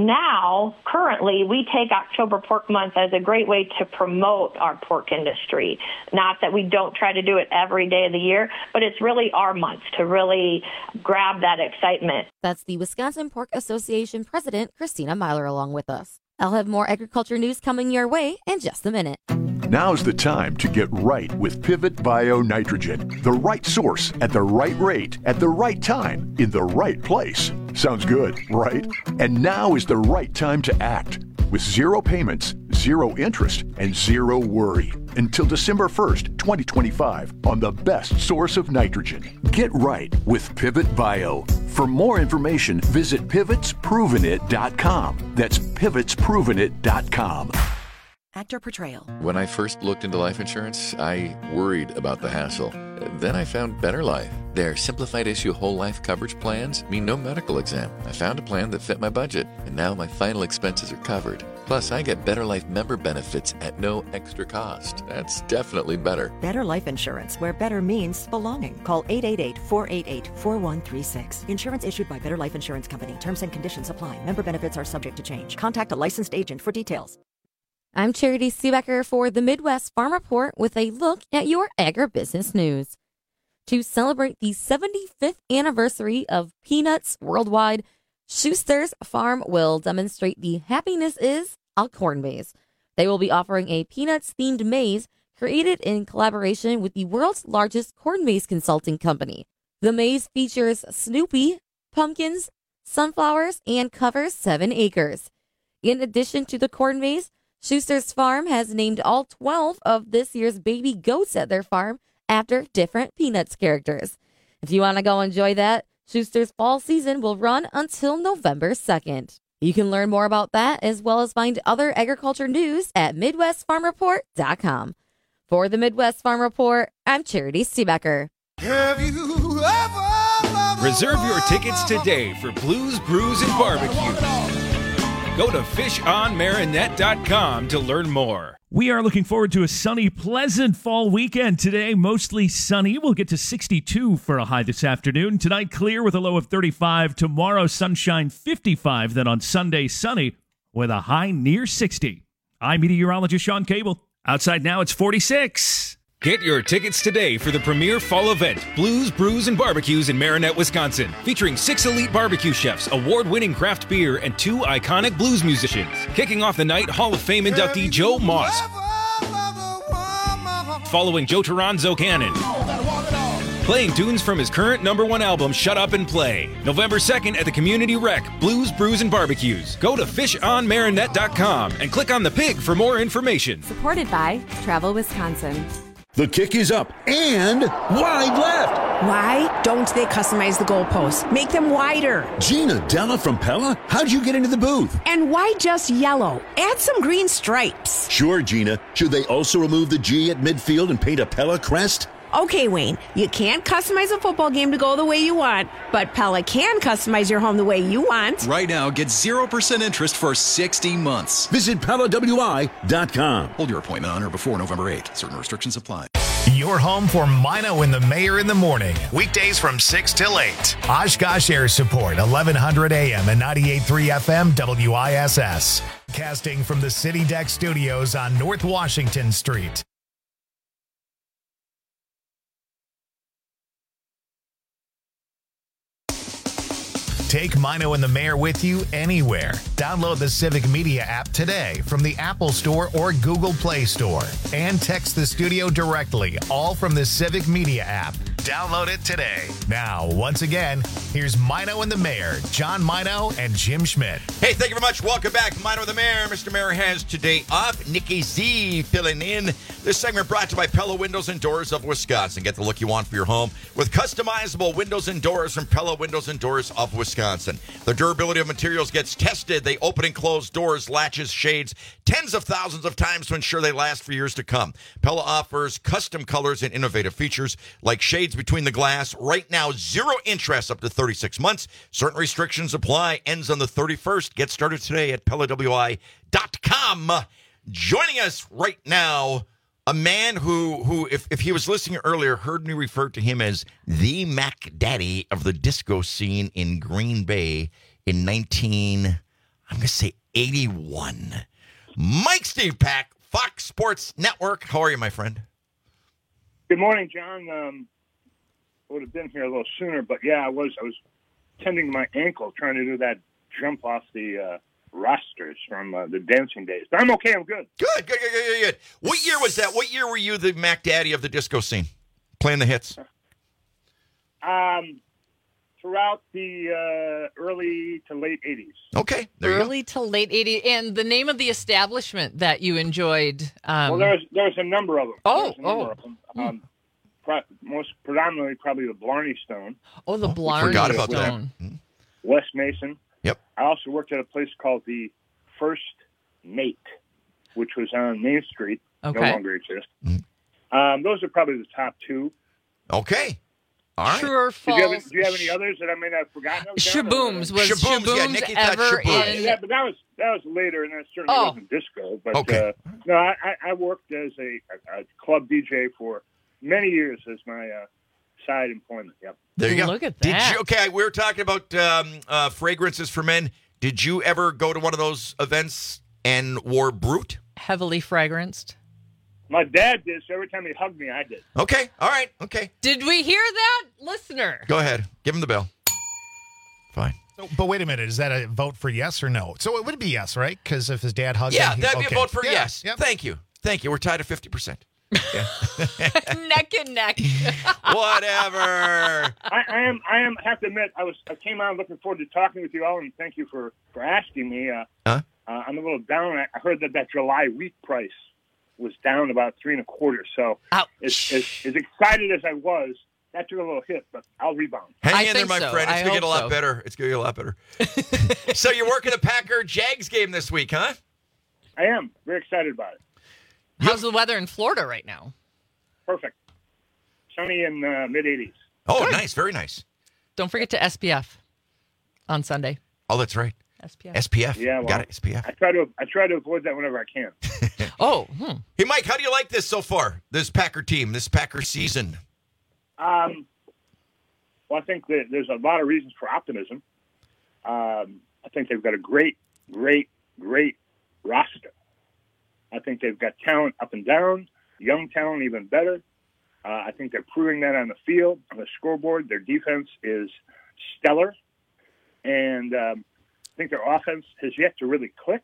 now, currently, we take October Pork Month as a great way to promote our pork industry. Not that we don't try to do it every day of the year, but it's really our month to really grab that excitement. That's the Wisconsin Pork Association president, Christina Myler, along with us. I'll have more agriculture news coming your way in just a minute. Now's the time to get right with Pivot Bio Nitrogen. The right source at the right rate at the right time in the right place. Sounds good, right? And now is the right time to act. With zero payments, zero interest, and zero worry. Until December first, twenty twenty-five, on the best source of nitrogen. Get right with Pivot Bio. For more information, visit pivots proven it dot com. That's pivots proven it dot com. Actor portrayal. When I first looked into life insurance, I worried about the hassle. Then I found Better Life. Their simplified issue whole life coverage plans mean no medical exam. I found a plan that fit my budget, and now my final expenses are covered. Plus, I get Better Life member benefits at no extra cost. That's definitely better. Better Life Insurance, where better means belonging. Call eight eight eight, four eight eight, four one three six. Insurance issued by Better Life Insurance Company. Terms and conditions apply. Member benefits are subject to change. Contact a licensed agent for details. I'm Charity Seebecker for the Midwest Farm Report with a look at your agribusiness news. To celebrate the seventy-fifth anniversary of Peanuts Worldwide, Schuster's Farm will demonstrate the Happiness Is a Corn Maze. They will be offering a Peanuts-themed maze created in collaboration with the world's largest corn maze consulting company. The maze features Snoopy, pumpkins, sunflowers, and covers seven acres. In addition to the corn maze, Schuster's Farm has named all twelve of this year's baby goats at their farm after different Peanuts characters. If you want to go enjoy that, Schuster's fall season will run until November second. You can learn more about that as well as find other agriculture news at midwest farm report dot com. For the Midwest Farm Report, I'm Charity Seebecker. Have you ever Reserve your tickets today for Blues, Brews, and Barbecue. Go to fish on marinette dot com to learn more. We are looking forward to a sunny, pleasant fall weekend today. Mostly sunny. We'll get to sixty-two for a high this afternoon. Tonight, clear with a low of thirty-five. Tomorrow, sunshine, fifty-five. Then on Sunday, sunny with a high near sixty. I'm meteorologist Sean Cable. Outside now, it's forty-six. Get your tickets today for the premier fall event, Blues, Brews, and Barbecues in Marinette, Wisconsin, featuring six elite barbecue chefs, award-winning craft beer, and two iconic blues musicians. Kicking off the night, Hall of Fame inductee Joe Moss, following Joe Toronzo Cannon, playing tunes from his current number one album, Shut Up and Play. November second at the Community Rec, Blues, Brews, and Barbecues. Go to fish on marinette dot com and click on the pig for more information. Supported by Travel Wisconsin. The kick is up and wide left. Why don't they customize the goalposts? Make them wider. Gina Della from Pella? How'd you get into the booth? And why just yellow? Add some green stripes. Sure, Gina. Should they also remove the G at midfield and paint a Pella crest? Okay, Wayne, you can't customize a football game to go the way you want, but Pella can customize your home the way you want. Right now, get zero percent interest for sixty months. Visit Pella W I dot com. Hold your appointment on or before November eighth. Certain restrictions apply. Your home for Mino and the Mayor in the morning. Weekdays from six till eight. Oshkosh Air Support, eleven hundred A M and ninety-eight point three F M W I S S. Casting from the City Deck Studios on North Washington Street. Take Mino and the Mayor with you anywhere. Download the Civic Media app today from the Apple Store or Google Play Store. And text the studio directly, all from the Civic Media app. Download it today. Now, once again, here's Mino and the Mayor, John Mino and Jim Schmidt. Hey, thank you very much. Welcome back. Mino and the Mayor. Mister Mayor has today off. Nikki Z filling in. This segment brought to you by Pella Windows and Doors of Wisconsin. Get the look you want for your home with customizable windows and doors from Pella Windows and Doors of Wisconsin. The durability of materials gets tested. They open and close doors, latches, shades, tens of thousands of times to ensure they last for years to come. Pella offers custom colors and innovative features like shades between the glass. Right now, zero interest up to thirty-six months. Certain restrictions apply. Ends on the thirty-first. Get started today at Pella W I dot com. Joining us right now, a man who, who if, if he was listening earlier, heard me refer to him as the Mac Daddy of the disco scene in Green Bay in nineteen, I'm going to say eighty-one. Mike Steve Pack, Fox Sports Network. How are you, my friend? Good morning, John. Um, I would have been here a little sooner, but yeah, I was I was tending my ankle trying to do that jump off the uh, rosters from uh, the dancing days. But I'm okay. I'm good. Good, good, good, good, good. What year was that? What year were you the Mac Daddy of the disco scene, playing the hits? Um, throughout the uh, early to late eighties. Okay, early to late eighties. And the name of the establishment that you enjoyed? Um, well, there's there's a number of them. Oh, There's a number oh. of them. Um, pro- most predominantly, probably the Blarney Stone. Oh, the Blarney forgot Stone. about that. Wes Mason. Yep. I also worked at a place called the First Mate, which was on Main Street. Okay. No longer exists. Um, those are probably the top two. Okay. All right. True or Do you, have, false? do you have any others that I may not have forgotten? of, John, or- Shabooms. Was Shabooms, Shabooms, yeah, Nikki thought ever Shabooms. in... Yeah, but that was that was later, and that certainly Oh. wasn't disco. But Okay. uh, no, I, I- I worked as a, a, a club D J for many years as my uh, side employment. Yep. There you go. Look at Did that. you? Okay, we were talking about um, uh, fragrances for men. Did you ever go to one of those events and wore Brute? Heavily fragranced. My dad did, so every time he hugged me, I did. Okay. All right. Okay. Did we hear that, listener? Go ahead. Give him the bell. Fine. So, but wait a minute, is that a vote for yes or no? So it would be yes, right? Because if his dad hugged Yeah, him, he- that'd be okay. a vote for Yeah, yes. yep. Thank you. Thank you. We're tied at fifty percent. Neck and neck. Whatever. I, I am. I am. Have to admit, I was. I came out looking forward to talking with you all, and thank you for for asking me. Uh, Huh? uh, I'm a little down. I I heard that that July wheat price was down about three and a quarter. So, as, as, as excited as I was, that took a little hit, but I'll rebound. Hang I in there, think my so. friend. It's I going to get a hope lot so. better. It's going to get a lot better. So you're working the Packer Jags game this week, huh? I am very excited about it. How's the weather in Florida right now? Perfect. Sunny in uh, mid eighties. Oh, nice. Very nice. Don't forget to S P F on Sunday. Oh, that's right. S P F. S P F. Yeah, well, Got it. S P F. I try to. I try to avoid that whenever I can. Oh, hmm. Hey, Mike, how do you like this so far? This Packer team, this Packer season? Um, well, I think that there's a lot of reasons for optimism. Um, I think they've got a great, great, great roster. I think they've got talent up and down, young talent even better. Uh, I think they're proving that on the field, on the scoreboard. Their defense is stellar. And um, I think their offense has yet to really click.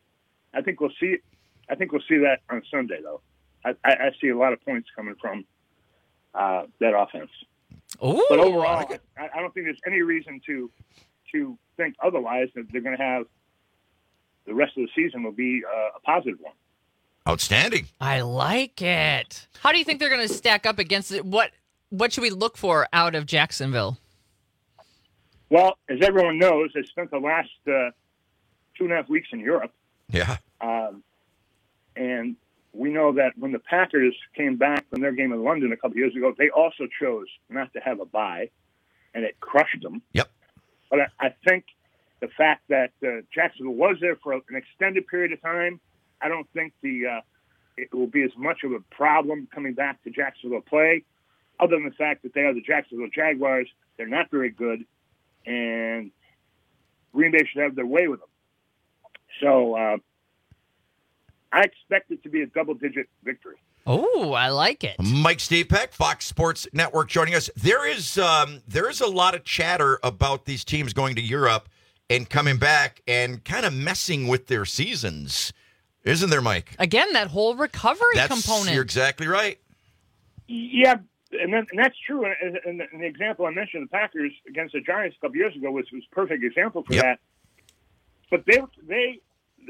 I think we'll see I think we'll see that on Sunday, though. I, I, I see a lot of points coming from uh, that offense. Ooh, but overall, I, I don't think there's any reason to to think otherwise, that they're going to have the rest of the season will be uh, a positive one. Outstanding. I like it. How do you think they're going to stack up against it? What What should we look for out of Jacksonville? Well, as everyone knows, they spent the last uh, two and a half weeks in Europe. Yeah. Um, and we know that when the Packers came back from their game in London a couple of years ago, they also chose not to have a bye, and it crushed them. Yep. But I, I think the fact that uh, Jacksonville was there for an extended period of time, I don't think the uh, it will be as much of a problem coming back to Jacksonville play, other than the fact that they are the Jacksonville Jaguars. They're not very good, and Green Bay should have their way with them. So uh, I expect it to be a double-digit victory. Oh, I like it. Mike Stepek, Fox Sports Network, joining us. There is um, there is a lot of chatter about these teams going to Europe and coming back and kind of messing with their seasons, isn't there, Mike? Again, that whole recovery That's, component. You're exactly right. Yeah, and, then, and that's true. And, and, and the example I mentioned, the Packers against the Giants a couple years ago, was was a perfect example for yep. that. But they they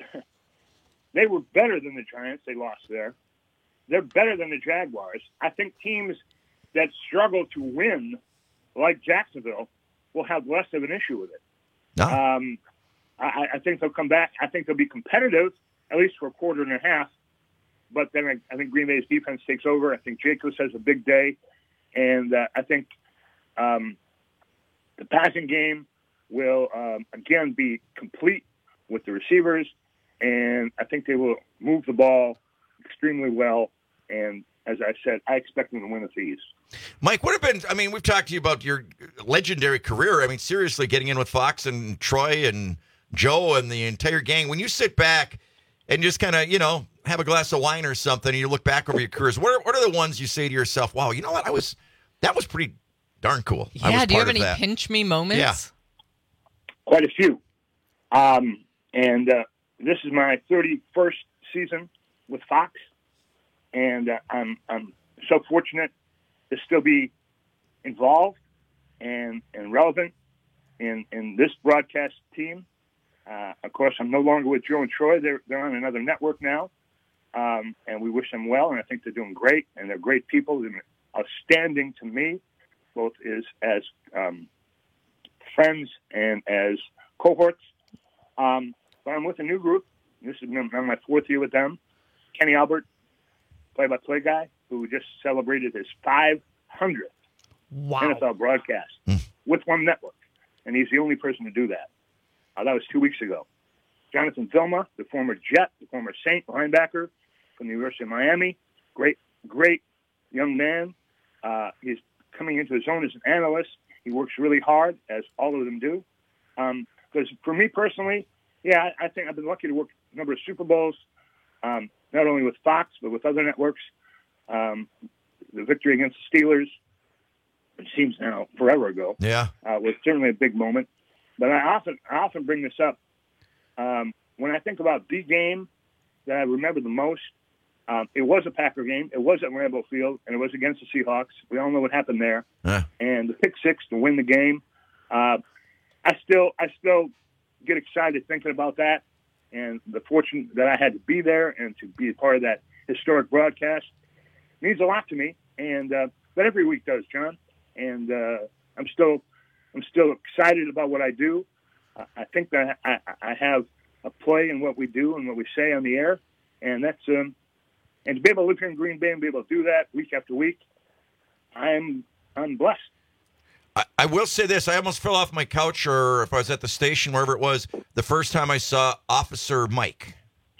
they were better than the Giants. They lost there. They're better than the Jaguars. I think teams that struggle to win, like Jacksonville, will have less of an issue with it. No. Um, I, I think they'll come back. I think they'll be competitive, at least for a quarter and a half. But then I, I think Green Bay's defense takes over. I think Jacobs has a big day. And uh, I think um, the passing game will, um, again, be complete with the receivers. And I think they will move the ball extremely well. And as I said, I expect them to win with ease. Mike, what have been, I mean, we've talked to you about your legendary career. I mean, seriously, getting in with Fox and Troy and Joe and the entire gang. When you sit back and just kind of, you know, have a glass of wine or something and you look back over your careers, what are, what are the ones you say to yourself, wow, you know what, I was, that was pretty darn cool. I Yeah, was do you part have of any that. pinch me moments? Yeah. Quite a few. Um, and uh, this is my thirty-first season with Fox. And uh, I'm I'm so fortunate to still be involved and, and relevant in, in this broadcast team. Uh, of course, I'm no longer with Joe and Troy. They're they're on another network now, um, and we wish them well. And I think they're doing great, and they're great people and outstanding to me, both as as um, friends and as cohorts. Um, but I'm with a new group. This is my fourth year with them. Kenny Albert, play-by-play guy, who just celebrated his five hundredth wow. N F L broadcast mm. with one network, and he's the only person to do that. Uh, that was two weeks ago. Jonathan Vilma, the former Jet, the former Saint linebacker from the University of Miami, great, great young man. Uh, he's coming into his own as an analyst. He works really hard, as all of them do. Because um, for me personally, yeah, I, I think I've been lucky to work a number of Super Bowls, um, not only with Fox, but with other networks. Um, the victory against the Steelers, it seems now forever ago, yeah, uh, was certainly a big moment. But I often, I often bring this up um, when I think about the game that I remember the most. Um, it was a Packer game. It was at Lambeau Field, and it was against the Seahawks. We all know what happened there. Huh. And the pick six to win the game. Uh, I still, I still get excited thinking about that, and the fortune that I had to be there and to be a part of that historic broadcast means a lot to me. And uh, but every week does, John. And uh, I'm still, I'm still excited about what I do. Uh, I think that I, I have a play in what we do and what we say on the air, and that's um, and to be able to live here in Green Bay and be able to do that week after week, I'm I'm blessed. I, I will say this: I almost fell off my couch, or if I was at the station, wherever it was, the first time I saw Officer Mike.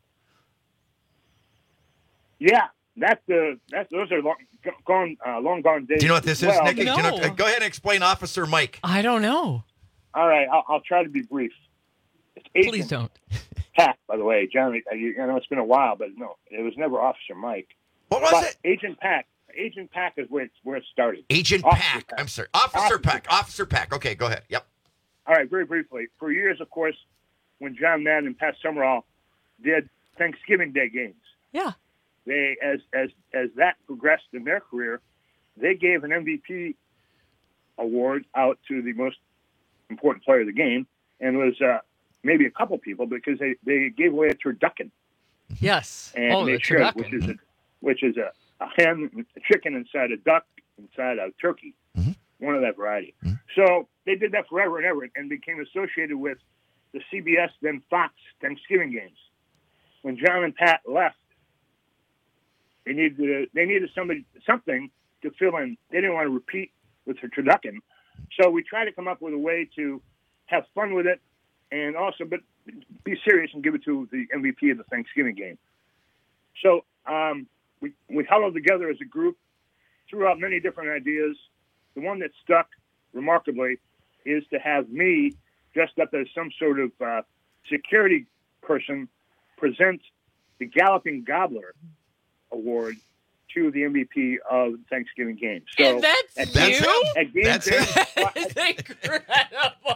Yeah, that's the that's those are long gone, uh, long gone days. Do you know what this well, is, Nicky? no. Do you know, go ahead and explain Officer Mike. I don't know. All right, I'll, I'll try to be brief. It's Agent Please don't. Pack, by the way, John. I, you know it's been a while, but no, it was never Officer Mike. What was but it? Agent Pack. Agent Pack is where it, where it started. Agent Officer Pack. Pack. I'm sorry. Officer, Officer Pack. Pack. Officer Pack. Okay, go ahead. Yep. All right, very briefly. For years, of course, when John Madden and Pat Summerall did Thanksgiving Day games, Yeah. they as as as that progressed in their career, they gave an M V P award out to the most important player of the game, and it was uh, maybe a couple people because they, they gave away a turducken. Yes. And oh, they the should, turducken. which is a, which is a, a hen, a chicken inside a duck, inside a turkey, mm-hmm. one of that variety. Mm-hmm. So they did that forever and ever, and became associated with the C B S then Fox Thanksgiving games. When John and Pat left, they needed they needed somebody something to fill in. They didn't want to repeat with the turducken, so we tried to come up with a way to have fun with it, and also but be serious and give it to the M V P of the Thanksgiving game. So um, we we huddled together as a group, threw out many different ideas. The one that stuck remarkably is to have me dressed up as some sort of uh, security person present the Galloping Gobbler Award to the M V P of the Thanksgiving game. So And that's at, That's you? At game That's day, It's incredible.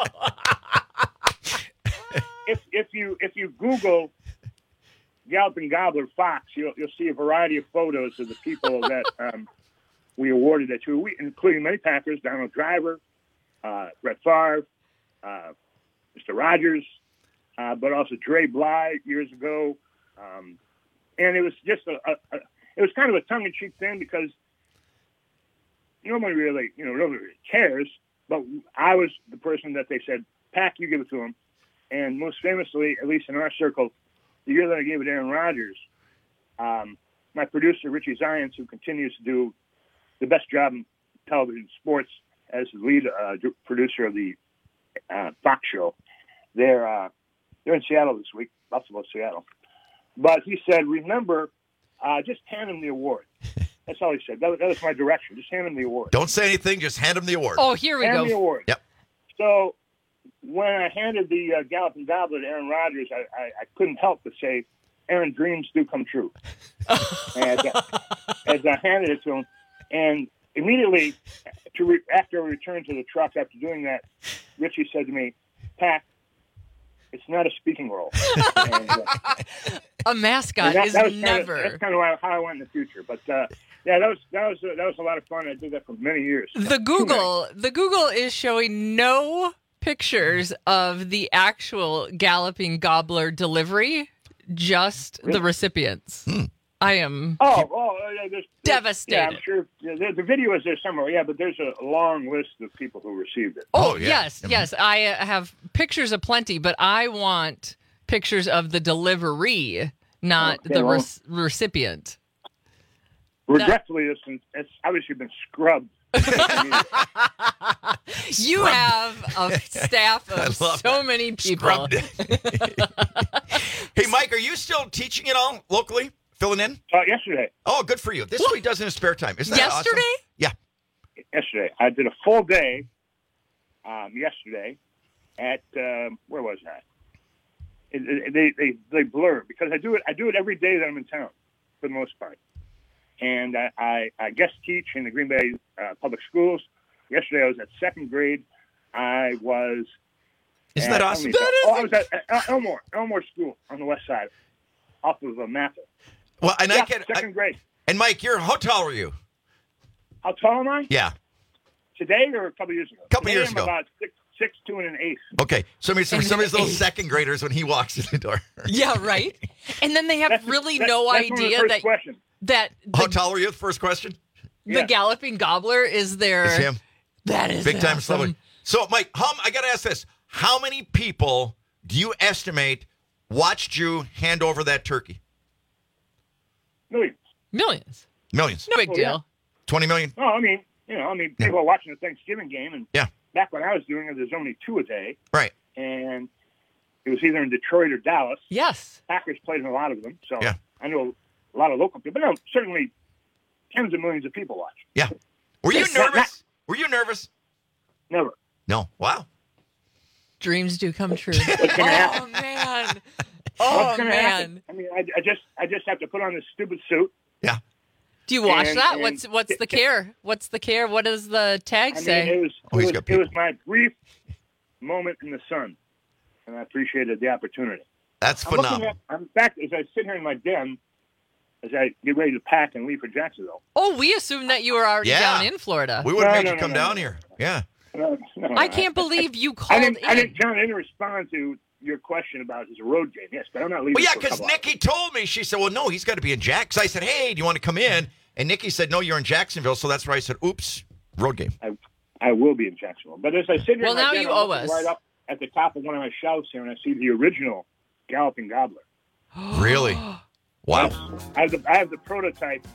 if if you if you Google Galloping Gobbler Fox, you'll you'll see a variety of photos of the people that um, we awarded it to, we, including many Packers, Donald Driver, uh, Brett Favre, uh, Mister Rogers, uh, but also Dre Bly years ago, um, and it was just a, a, a it was kind of a tongue-in-cheek thing because nobody really you know nobody really cares, but I was the person that they said, Pack, you give it to him. And most famously, at least in our circle, the year that I gave it to Aaron Rodgers, um, my producer, Richie Zions, who continues to do the best job in television sports as the lead uh, producer of the uh, Fox show, they're, uh, they're in Seattle this week, Buffalo, Seattle. But he said, remember, uh, just hand him the award. That's all he said. That was, that was my direction. Just hand him the award. Don't say anything. Just hand him the award. Oh, here we hand go. Him the award. Yep. So when I handed the uh, Galloping Gobbler to Aaron Rodgers, I, I, I couldn't help but say, Aaron, dreams do come true. as, I, as I handed it to him. And immediately, to re- after I returned to the truck after doing that, Richie said to me, Pack, it's not a speaking role. and, uh, A mascot that, is that was never. Kind of, that's kind of how I went in the future. But uh, yeah, that was that was uh, that was a lot of fun. I did that for many years. The Google, the Google is showing no pictures of the actual Galloping Gobbler delivery, just Really? the recipients. Hmm. I am Oh, oh, uh, there's, there's, devastated. Yeah, I'm sure yeah, the, the video is there somewhere. Yeah, but there's a long list of people who received it. Oh, yes, yes. I uh, have pictures aplenty, but I want pictures of the delivery, not Okay, the well- rec- recipient. Regretfully, it's, it's obviously been scrubbed. You have a staff I of love so that. many people. Hey, Mike, are you still teaching at all locally? Filling in? Uh, yesterday. Oh, good for you. This is what he does in his spare time. Isn't that Yesterday? awesome? Yeah. Yesterday, I did a full day. Um, yesterday, at um, where was that? It, it, they they they blur because I do it. I do it every day that I'm in town, for the most part. And I, I, I guest teach in the Green Bay uh, Public Schools. Yesterday, I was at second grade. I was. Isn't at, that awesome? That oh, I was at, at El- Elmore, Elmore School on the west side, off of uh, Mather. Well, and yeah, I can. second I, grade. And Mike, you're how tall are you? How tall am I? Yeah. Today or a couple of years ago? Couple Today years I'm ago. About six, six, two and an eighth. Okay, so I mean, so for some of these little second graders when he walks in the door. Yeah, right. And then they have That's- really that- no that's one of the idea first that questions. that How the, tall were you? The first question. the Yeah. Galloping Gobbler is there. It's him. That is Big time awesome. celebrity. So, Mike, how, I got to ask this: how many people do you estimate watched you hand over that turkey? Millions. Millions. Millions. No big Oh, deal. yeah. Twenty million. No, I mean, you know, I mean, people are watching the Thanksgiving game, and Yeah. back when I was doing it, there's only two a day, Right. and it was either in Detroit or Dallas. Yes. Packers played in a lot of them, so Yeah. I know a lot of local people. But no, certainly tens of millions of people watch. Yeah. Were you Yes, not- nervous? Were you nervous? Never. No. Wow. Dreams do come true. What's gonna oh happen? man. Oh What's gonna man. happen? I mean, I, I just, I just have to put on this stupid suit. Yeah. Do you watch And- that? and- what's what's the care? What's the care? What does the tag I mean, say? it was, Oh, it he's was, got it people. was my brief moment in the sun, and I appreciated the opportunity. That's I'm looking phenomenal. at, in fact, as I sit here in my den, as I get ready to pack and leave for Jacksonville. Oh, we assumed that you were already Yeah. down in Florida. We would have No, made no, you no, come no, down no. here. Yeah. No, no, I can't believe you I called didn't, in. I didn't, John, I didn't respond to your question about his road game. Yes, but I'm not leaving. Well, yeah, for a because couple Nikki told me, she said, well, no, he's got to be in Jack. So I said, hey, do you want to come in? And Nikki said, no, you're in Jacksonville. So that's why I said, oops, road game. hours. I, I will be in Jacksonville. But as I sit here, Well, in my now den, you I'm owe looking us. right up at the top of one of my shelves here, and I see the original Galloping Gobbler. Really? Wow. Yes. I have the, I have the prototype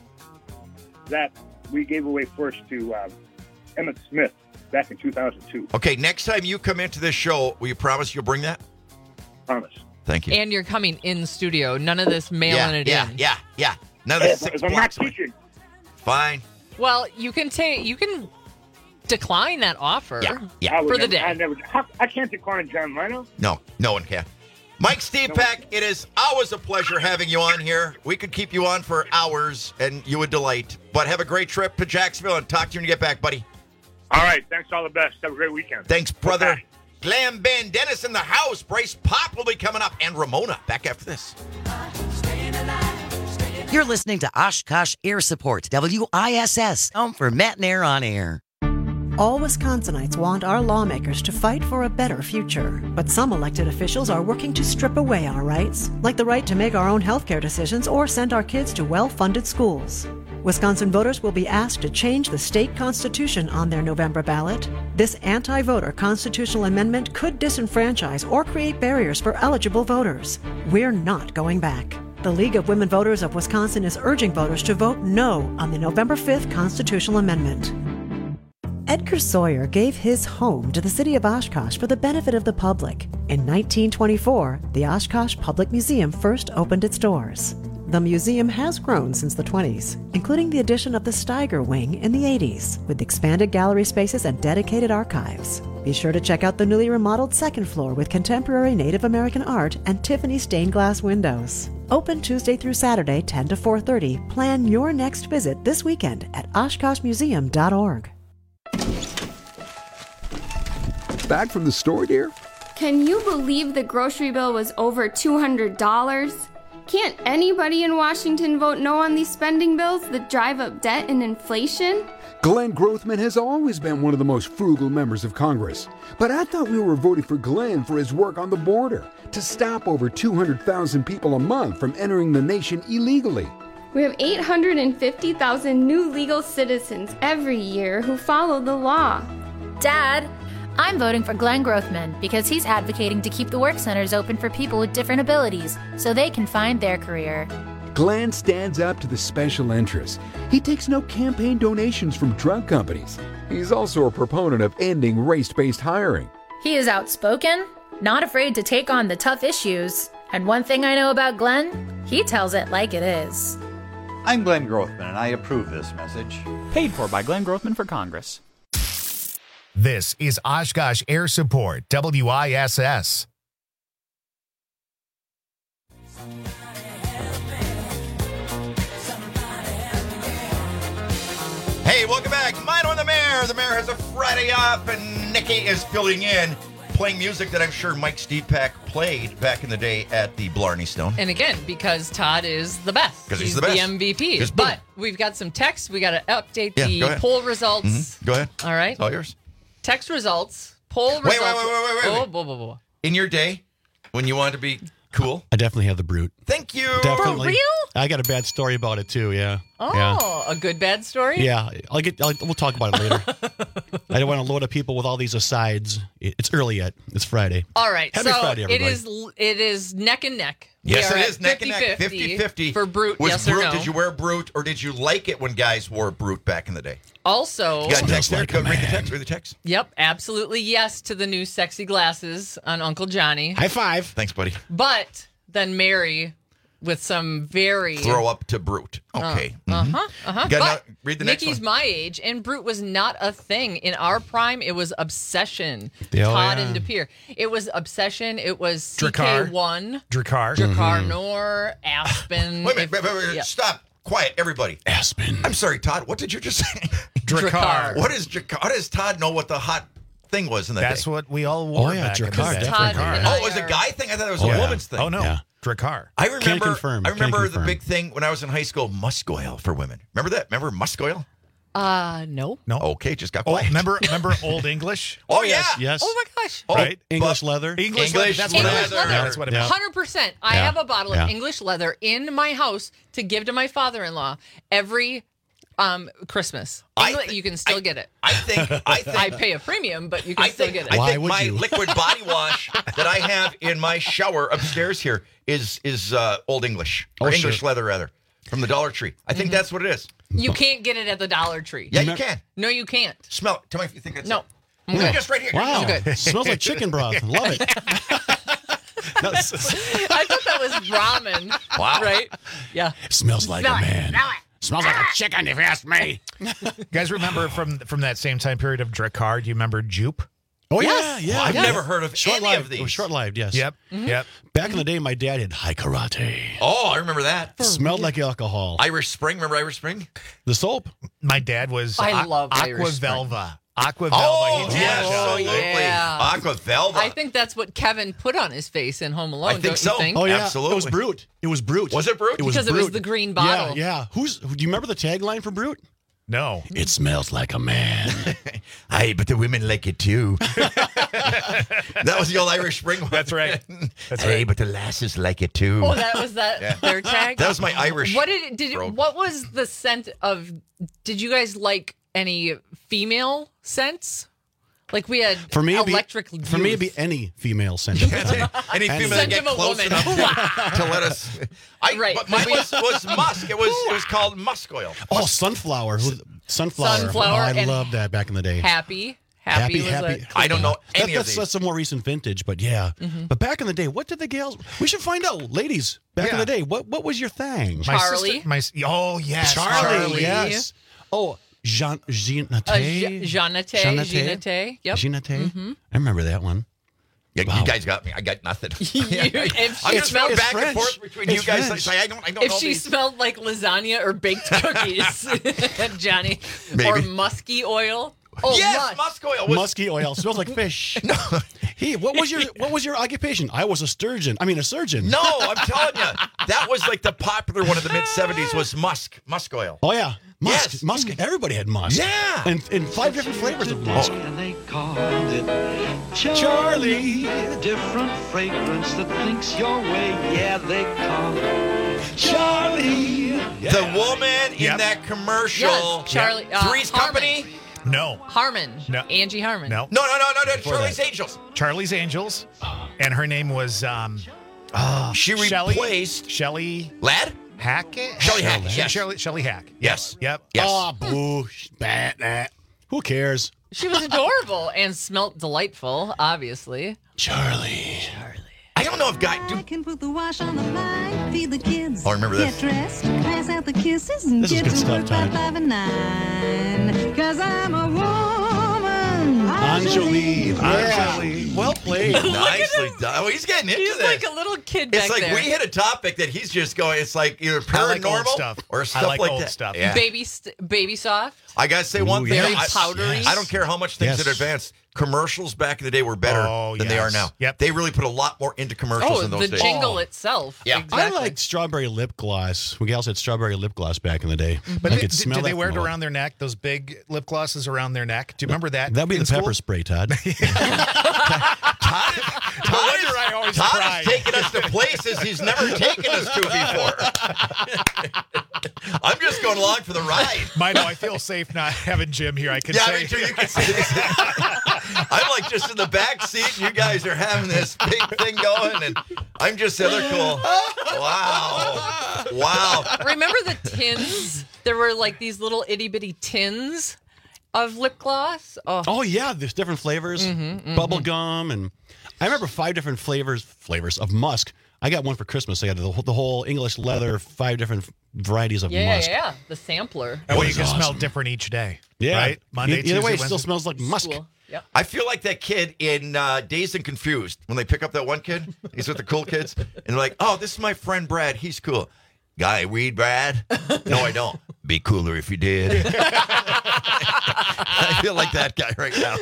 that we gave away first to uh, Emmett Smith back in two thousand two. Okay, next time you come into this show, will you promise you'll bring that? Promise. Thank you. And you're coming in studio. None of this mailing yeah, it yeah, in. yeah, yeah. None of this If, six if I'm not blocks away. teaching, Fine. Well, you can take you can decline that offer. Yeah, I yeah. would For the never, day. I never. How, I can't decline John Lino. No, no one can. Mike Stepak, it is always a pleasure having you on here. We could keep you on for hours, and you would delight. But have a great trip to Jacksonville, and talk to you when you get back, buddy. All right. Thanks. All the best. Have a great weekend. Thanks, brother. Okay. Glam Band Dennis in the house. Bryce Pop will be coming up, and Ramona back after this. You're listening to Oshkosh Air Support, W I S S, home for Matt and Air on Air. All Wisconsinites want our lawmakers to fight for a better future, but some elected officials are working to strip away our rights, like the right to make our own healthcare decisions or send our kids to well-funded schools. Wisconsin voters will be asked to change the state constitution on their November ballot. This anti-voter constitutional amendment could disenfranchise or create barriers for eligible voters. We're not going back. The League of Women Voters of Wisconsin is urging voters to vote no on the November fifth constitutional amendment. Edgar Sawyer gave his home to the city of Oshkosh for the benefit of the public. In nineteen twenty-four, the Oshkosh Public Museum first opened its doors. The museum has grown since the twenties, including the addition of the Steiger Wing in the eighties, with expanded gallery spaces and dedicated archives. Be sure to check out the newly remodeled second floor with contemporary Native American art and Tiffany stained glass windows. Open Tuesday through Saturday, ten to four thirty. Plan your next visit this weekend at oshkosh museum dot org. Back from the store, dear? Can you believe the grocery bill was over two hundred dollars? Can't anybody in Washington vote no on these spending bills that drive up debt and inflation? Glenn Grothman has always been one of the most frugal members of Congress. But I thought we were voting for Glenn for his work on the border to stop over two hundred thousand people a month from entering the nation illegally. We have eight hundred fifty thousand new legal citizens every year who follow the law. Dad, I'm voting for Glenn Grothman because he's advocating to keep the work centers open for people with different abilities so they can find their career. Glenn stands up to the special interests. He takes no campaign donations from drug companies. He's also a proponent of ending race-based hiring. He is outspoken, not afraid to take on the tough issues. And one thing I know about Glenn, he tells it like it is. I'm Glenn Grothman, and I approve this message. Paid for by Glenn Grothman for Congress. This is Oshkosh Air Support, W I S S. Hey, welcome back. Mino and the Mayor. The Mayor has a Friday off, and Nikki is filling in, playing music that I'm sure Mike Stepak played back in the day at the Blarney Stone. And again, because Todd is the best. Because he's, he's the best. the M V P. Just but we've got some text. We got to update yeah, the poll results. Mm-hmm. Go ahead. All right. It's all yours. Text results. Poll wait, results. Wait, wait, wait, wait, wait. Oh, blah, blah, blah. In your day, when you wanted to be cool? I definitely have the Brute. Thank you. Definitely. For real? I got a bad story about it, too, yeah. Oh, yeah. a good bad story? Yeah. I'll get. I'll, we'll talk about it later. I don't want to load up people with all these asides. It's early yet. It's Friday. All right. Happy so Friday, everybody. it is it is neck and neck. Yes, we it is neck and neck. fifty-fifty For Brute, was yes Brute, or no? Did you wear Brute, or did you like it when guys wore Brute back in the day? Also, you got a text there? Like Go a read the man. text. Read the text. Yep, absolutely yes to the new sexy glasses on Uncle Johnny. High five. Thanks, buddy. But then Mary with some very throw up to Brute. Okay. Uh mm-hmm. huh. Uh huh. But But read the next Nikki's one. my age, and Brute was not a thing in our prime. It was Obsession. Oh, Todd yeah. and DePere. It was Obsession. It was C Drakkar. K one. Drakkar. Drakkar Mm-hmm. Nor, Aspen. Wait a minute. Wait, wait, wait, Yeah. Stop. Quiet, everybody. Aspen. I'm sorry, Todd. What did you just say? Drakkar. What is Drakkar? How does Todd know what the hot thing was in that That's day? what we all wore Oh, yeah, back in the Drakkar, day. definitely. Todd and Oh, I it was a are- guy thing? I thought it was Oh, a yeah. woman's thing. Oh, no. Yeah. Drakkar. I remember. confirm. I Can't remember the confirm. big thing when I was in high school. Musk oil for women. Remember that? Remember musk oil? Uh, no. No. Okay, just got Oh, quiet. remember, remember Old English? Oh yeah. Yes. Oh my gosh. Oh, Right? English but- leather. English, English leather. That's what it English was. leather. Yeah, that's what it Yeah. was. one hundred percent. I Yeah. have a bottle Yeah. of English leather in my house to give to my father-in-law every um, Christmas. I Engli- thi- you can still I- get it. I think. I think. I pay a premium, but you can I still think, get it. I Why think would my you? liquid body wash that I have in my shower upstairs here is is uh, Old English or Oh, English sure. leather rather from the Dollar Tree. I think that's what it is. You can't get it at the Dollar Tree. Yeah, you can. No, you can't. Smell it. Tell me if you think it's No. it. I'm Look, good. just right here. Wow. I'm good. Smells like chicken broth. Love it. No, it's- I thought that was ramen. Wow. Right? Yeah. smells like Smell a it. man. Smell it. Smells like a chicken, if you ask me. You guys remember from from that same time period of Drakkar? Do you remember Jupe? Oh, Yes. yeah, yeah. I've yeah. never heard of short any lived. of these. It was short-lived, yes. Yep. Mm-hmm. Yep. Back in the day, my dad had high karate. Oh, I remember that. It smelled like alcohol. Irish Spring. Remember Irish Spring? The soap? My dad was I a- love Aqua Irish Spring. Velva. Aqua Velva. Oh, he did yes, that job. absolutely. yeah. Aqua Velva. I think that's what Kevin put on his face in Home Alone. I think don't so. You think? Oh, yeah. Absolutely. It was Brute. It was Brute. Was it Brute? It was Because it Brute. was the green bottle. Yeah, yeah. Who's? Do you remember the tagline for Brute? No. It smells like a man. Aye, but the women like it too. That was the old Irish Spring one. That's right. That's Hey, right. but the lasses like it too. Oh, that was that Yeah. their tag. That was my Irish. What did it, did it, road. what was the scent of? Did you guys like any female scents? Like we had For me, it'd be, electric. for me, it'd be any female scent. Any Any. female that Scent get of a close woman. enough to, to let us. I, Right. But mine was, was musk. It was it was called musk oil. Oh, sunflower. Sunflower. Sunflower Oh, I and loved that back in the day. happy. Happy, was a- I don't know That- any of that's, these. that's a more recent vintage, but yeah. Mm-hmm. But back in the day, what did the gals? We should find out, ladies. Back in Yeah. the day, what what was your thing? My Charlie. sister, my oh yes, Charlie, Charlie. yes. Oh, Jean Jeanette. Uh, Je- Jeanette, Jeanette, yep. Jeanette. Mhm. I remember that one. Yeah, Wow. You guys got me. I got nothing. You- if I'm she just smelled going back and French. forth between It's you guys. French. Like, I don't. I don't if know she these. smelled like lasagna or baked cookies, Johnny, Maybe. or musky oil. Oh, yes, musk. musk oil. Was, Musky oil smells like fish. no. He, what was your what was your occupation? I was a sturgeon. I mean, a surgeon. No, I'm telling you, that was like the popular one of the mid seventies was musk, musk oil. Oh yeah, musk. Yes. Musk. Everybody had musk. Yeah. and in five different flavors of musk. They call it Charlie. different fragrance that thinks your way. Yeah, they call it Charlie. The woman in Yep. that commercial, Yes, Charlie. uh, Three's Harmon. Company. No. Harmon. No. Angie Harmon. No. No, no, no, no, no. Before Charlie's that. Angels. Charlie's Angels, and her name was um, She Shelley- replaced Shelley Lad. Hackett. Shelley Hackett, yes. Shelley, Shelley Hack. Yes. Yep. Yes. Oh, boo. Bat, that. Who cares? She was adorable and smelt delightful, obviously. Charlie. I don't know if guy. Do, can put the wash on the line, feed the kids. Oh, I remember this. Get dressed, pass out the kisses, and This is get good to stuff, work by Todd. five and nine. Cause I'm a woman. Anjali. Anjali. Well played. Nicely done. Oh, he's getting into He's this. like a little kid back it's like there. we hit a topic that he's just going. It's like either I like paranormal old stuff. or I stuff like like old that. stuff. Yeah. Baby, st- baby soft. I gotta say one Ooh, thing. Very I, powdery. I don't care how much things Yes. in advance. Commercials back in the day were better Oh, than they are yes. now. Yep. They really put a lot more into commercials Oh, in the those days. jingle Oh. itself. Yeah. Exactly. I liked strawberry lip gloss. We gals had strawberry lip gloss back in the day. But I they, could did, smell did that they wear it from around their neck? Those big lip glosses around their neck? Do you remember that? That'd be in the school? pepper spray, Todd. Todd, No wonder I always Todd cried. is taking us to places he's never taken us to before. I'm just going along for the ride. Mino, I feel safe not having Jim here. I can Yeah, say. me too. You can see this. I'm like just in the back seat. And you guys are having this big thing going, and I'm just sitting there cool. Wow, wow. Remember the tins? There were like these little itty bitty tins of lip gloss. Oh, Oh yeah, there's different flavors, Mhm, bubble gum, and I remember five different flavors flavors of musk. I got one for Christmas. I got the, whole- the whole English leather, five different varieties of yeah, musk. yeah. The sampler. That way you was can smell awesome. different each day. Yeah, Right? Monday, Either Tuesday, way, it Wednesday. still smells like musk. Cool. Yep. I feel like that kid in uh, Dazed and Confused when they pick up that one kid. He's with the cool kids, and they're like, "Oh, this is my friend Brad. He's cool." Guy, weed, Brad? No, I don't. Be cooler if you did. I feel like that guy right now.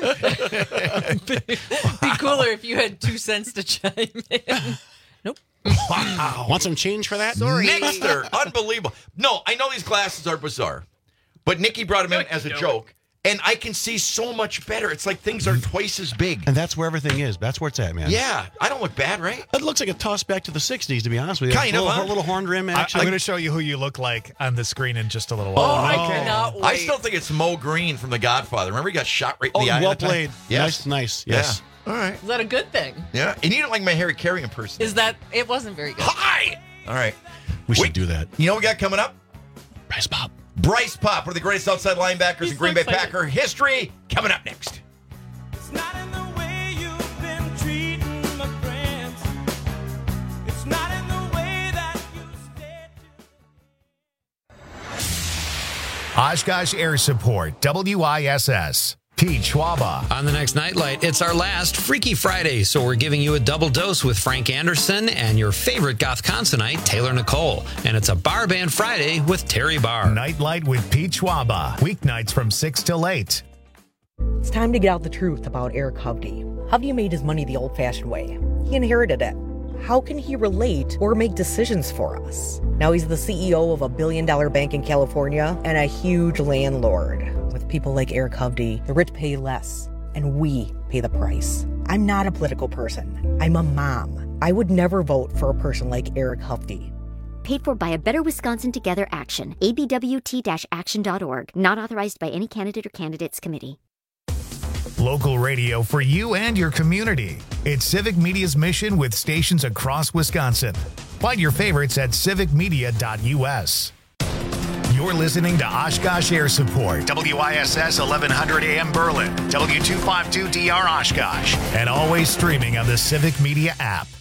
Be cooler if you had two cents to chime in. Nope. Wow. Want some change for that? Nixter, unbelievable. No, I know these glasses are bizarre, but Nikki brought them in as a joke, and I can see so much better. It's like things are twice as big. And that's where everything is. That's where it's at, man. Yeah, I don't look bad, right? It looks like a toss back to the sixties, to be honest with you. Kind a of, little, huh? a little horn rim I, action. I'm going to show you who you look like on the screen in just a little Oh, while. I I cannot wait. I still think it's Mo Green from The Godfather. Remember he got shot right in Oh, the eye? well that time? played. Yes. Nice, nice. Yes. Yeah. All right. Is that a good thing? Yeah. And you don't like my Harry Carey impersonation. Is that it wasn't very good. Hi. All right. We should Wait. do that. You know what we got coming up? Bryce Pop. Bryce Pop, one of the greatest outside linebackers He's in Green so Bay excited. Packer history. Coming up next. It's not in the way you've been treating my friends. It's not in the way that you stayed. Oshkosh Air Support, W I S S. Pete Schwaba. On the next Nightlight, it's our last Freaky Friday, so we're giving you a double dose with Frank Anderson and your favorite goth consonite, Taylor Nicole. And it's a Bar Band Friday with Terry Barr. Nightlight with Pete Schwaba. Weeknights from six till eight. It's time to get out the truth about Eric Hovde. Hovde made his money the old-fashioned way. He inherited it. How can he relate or make decisions for us? Now he's the C E O of a billion-dollar bank in California and a huge landlord. With people like Eric Hovde, the rich pay less, and we pay the price. I'm not a political person. I'm a mom. I would never vote for a person like Eric Hovde. Paid for by a Better Wisconsin Together Action. A B W T action dot org. Not authorized by any candidate or candidates committee. Local radio for you and your community. It's Civic Media's mission with stations across Wisconsin. Find your favorites at civic media dot u s. You're listening to Oshkosh Air Support, W I S S eleven hundred A M Berlin, W two fifty-two D R Oshkosh, and always streaming on the Civic Media app.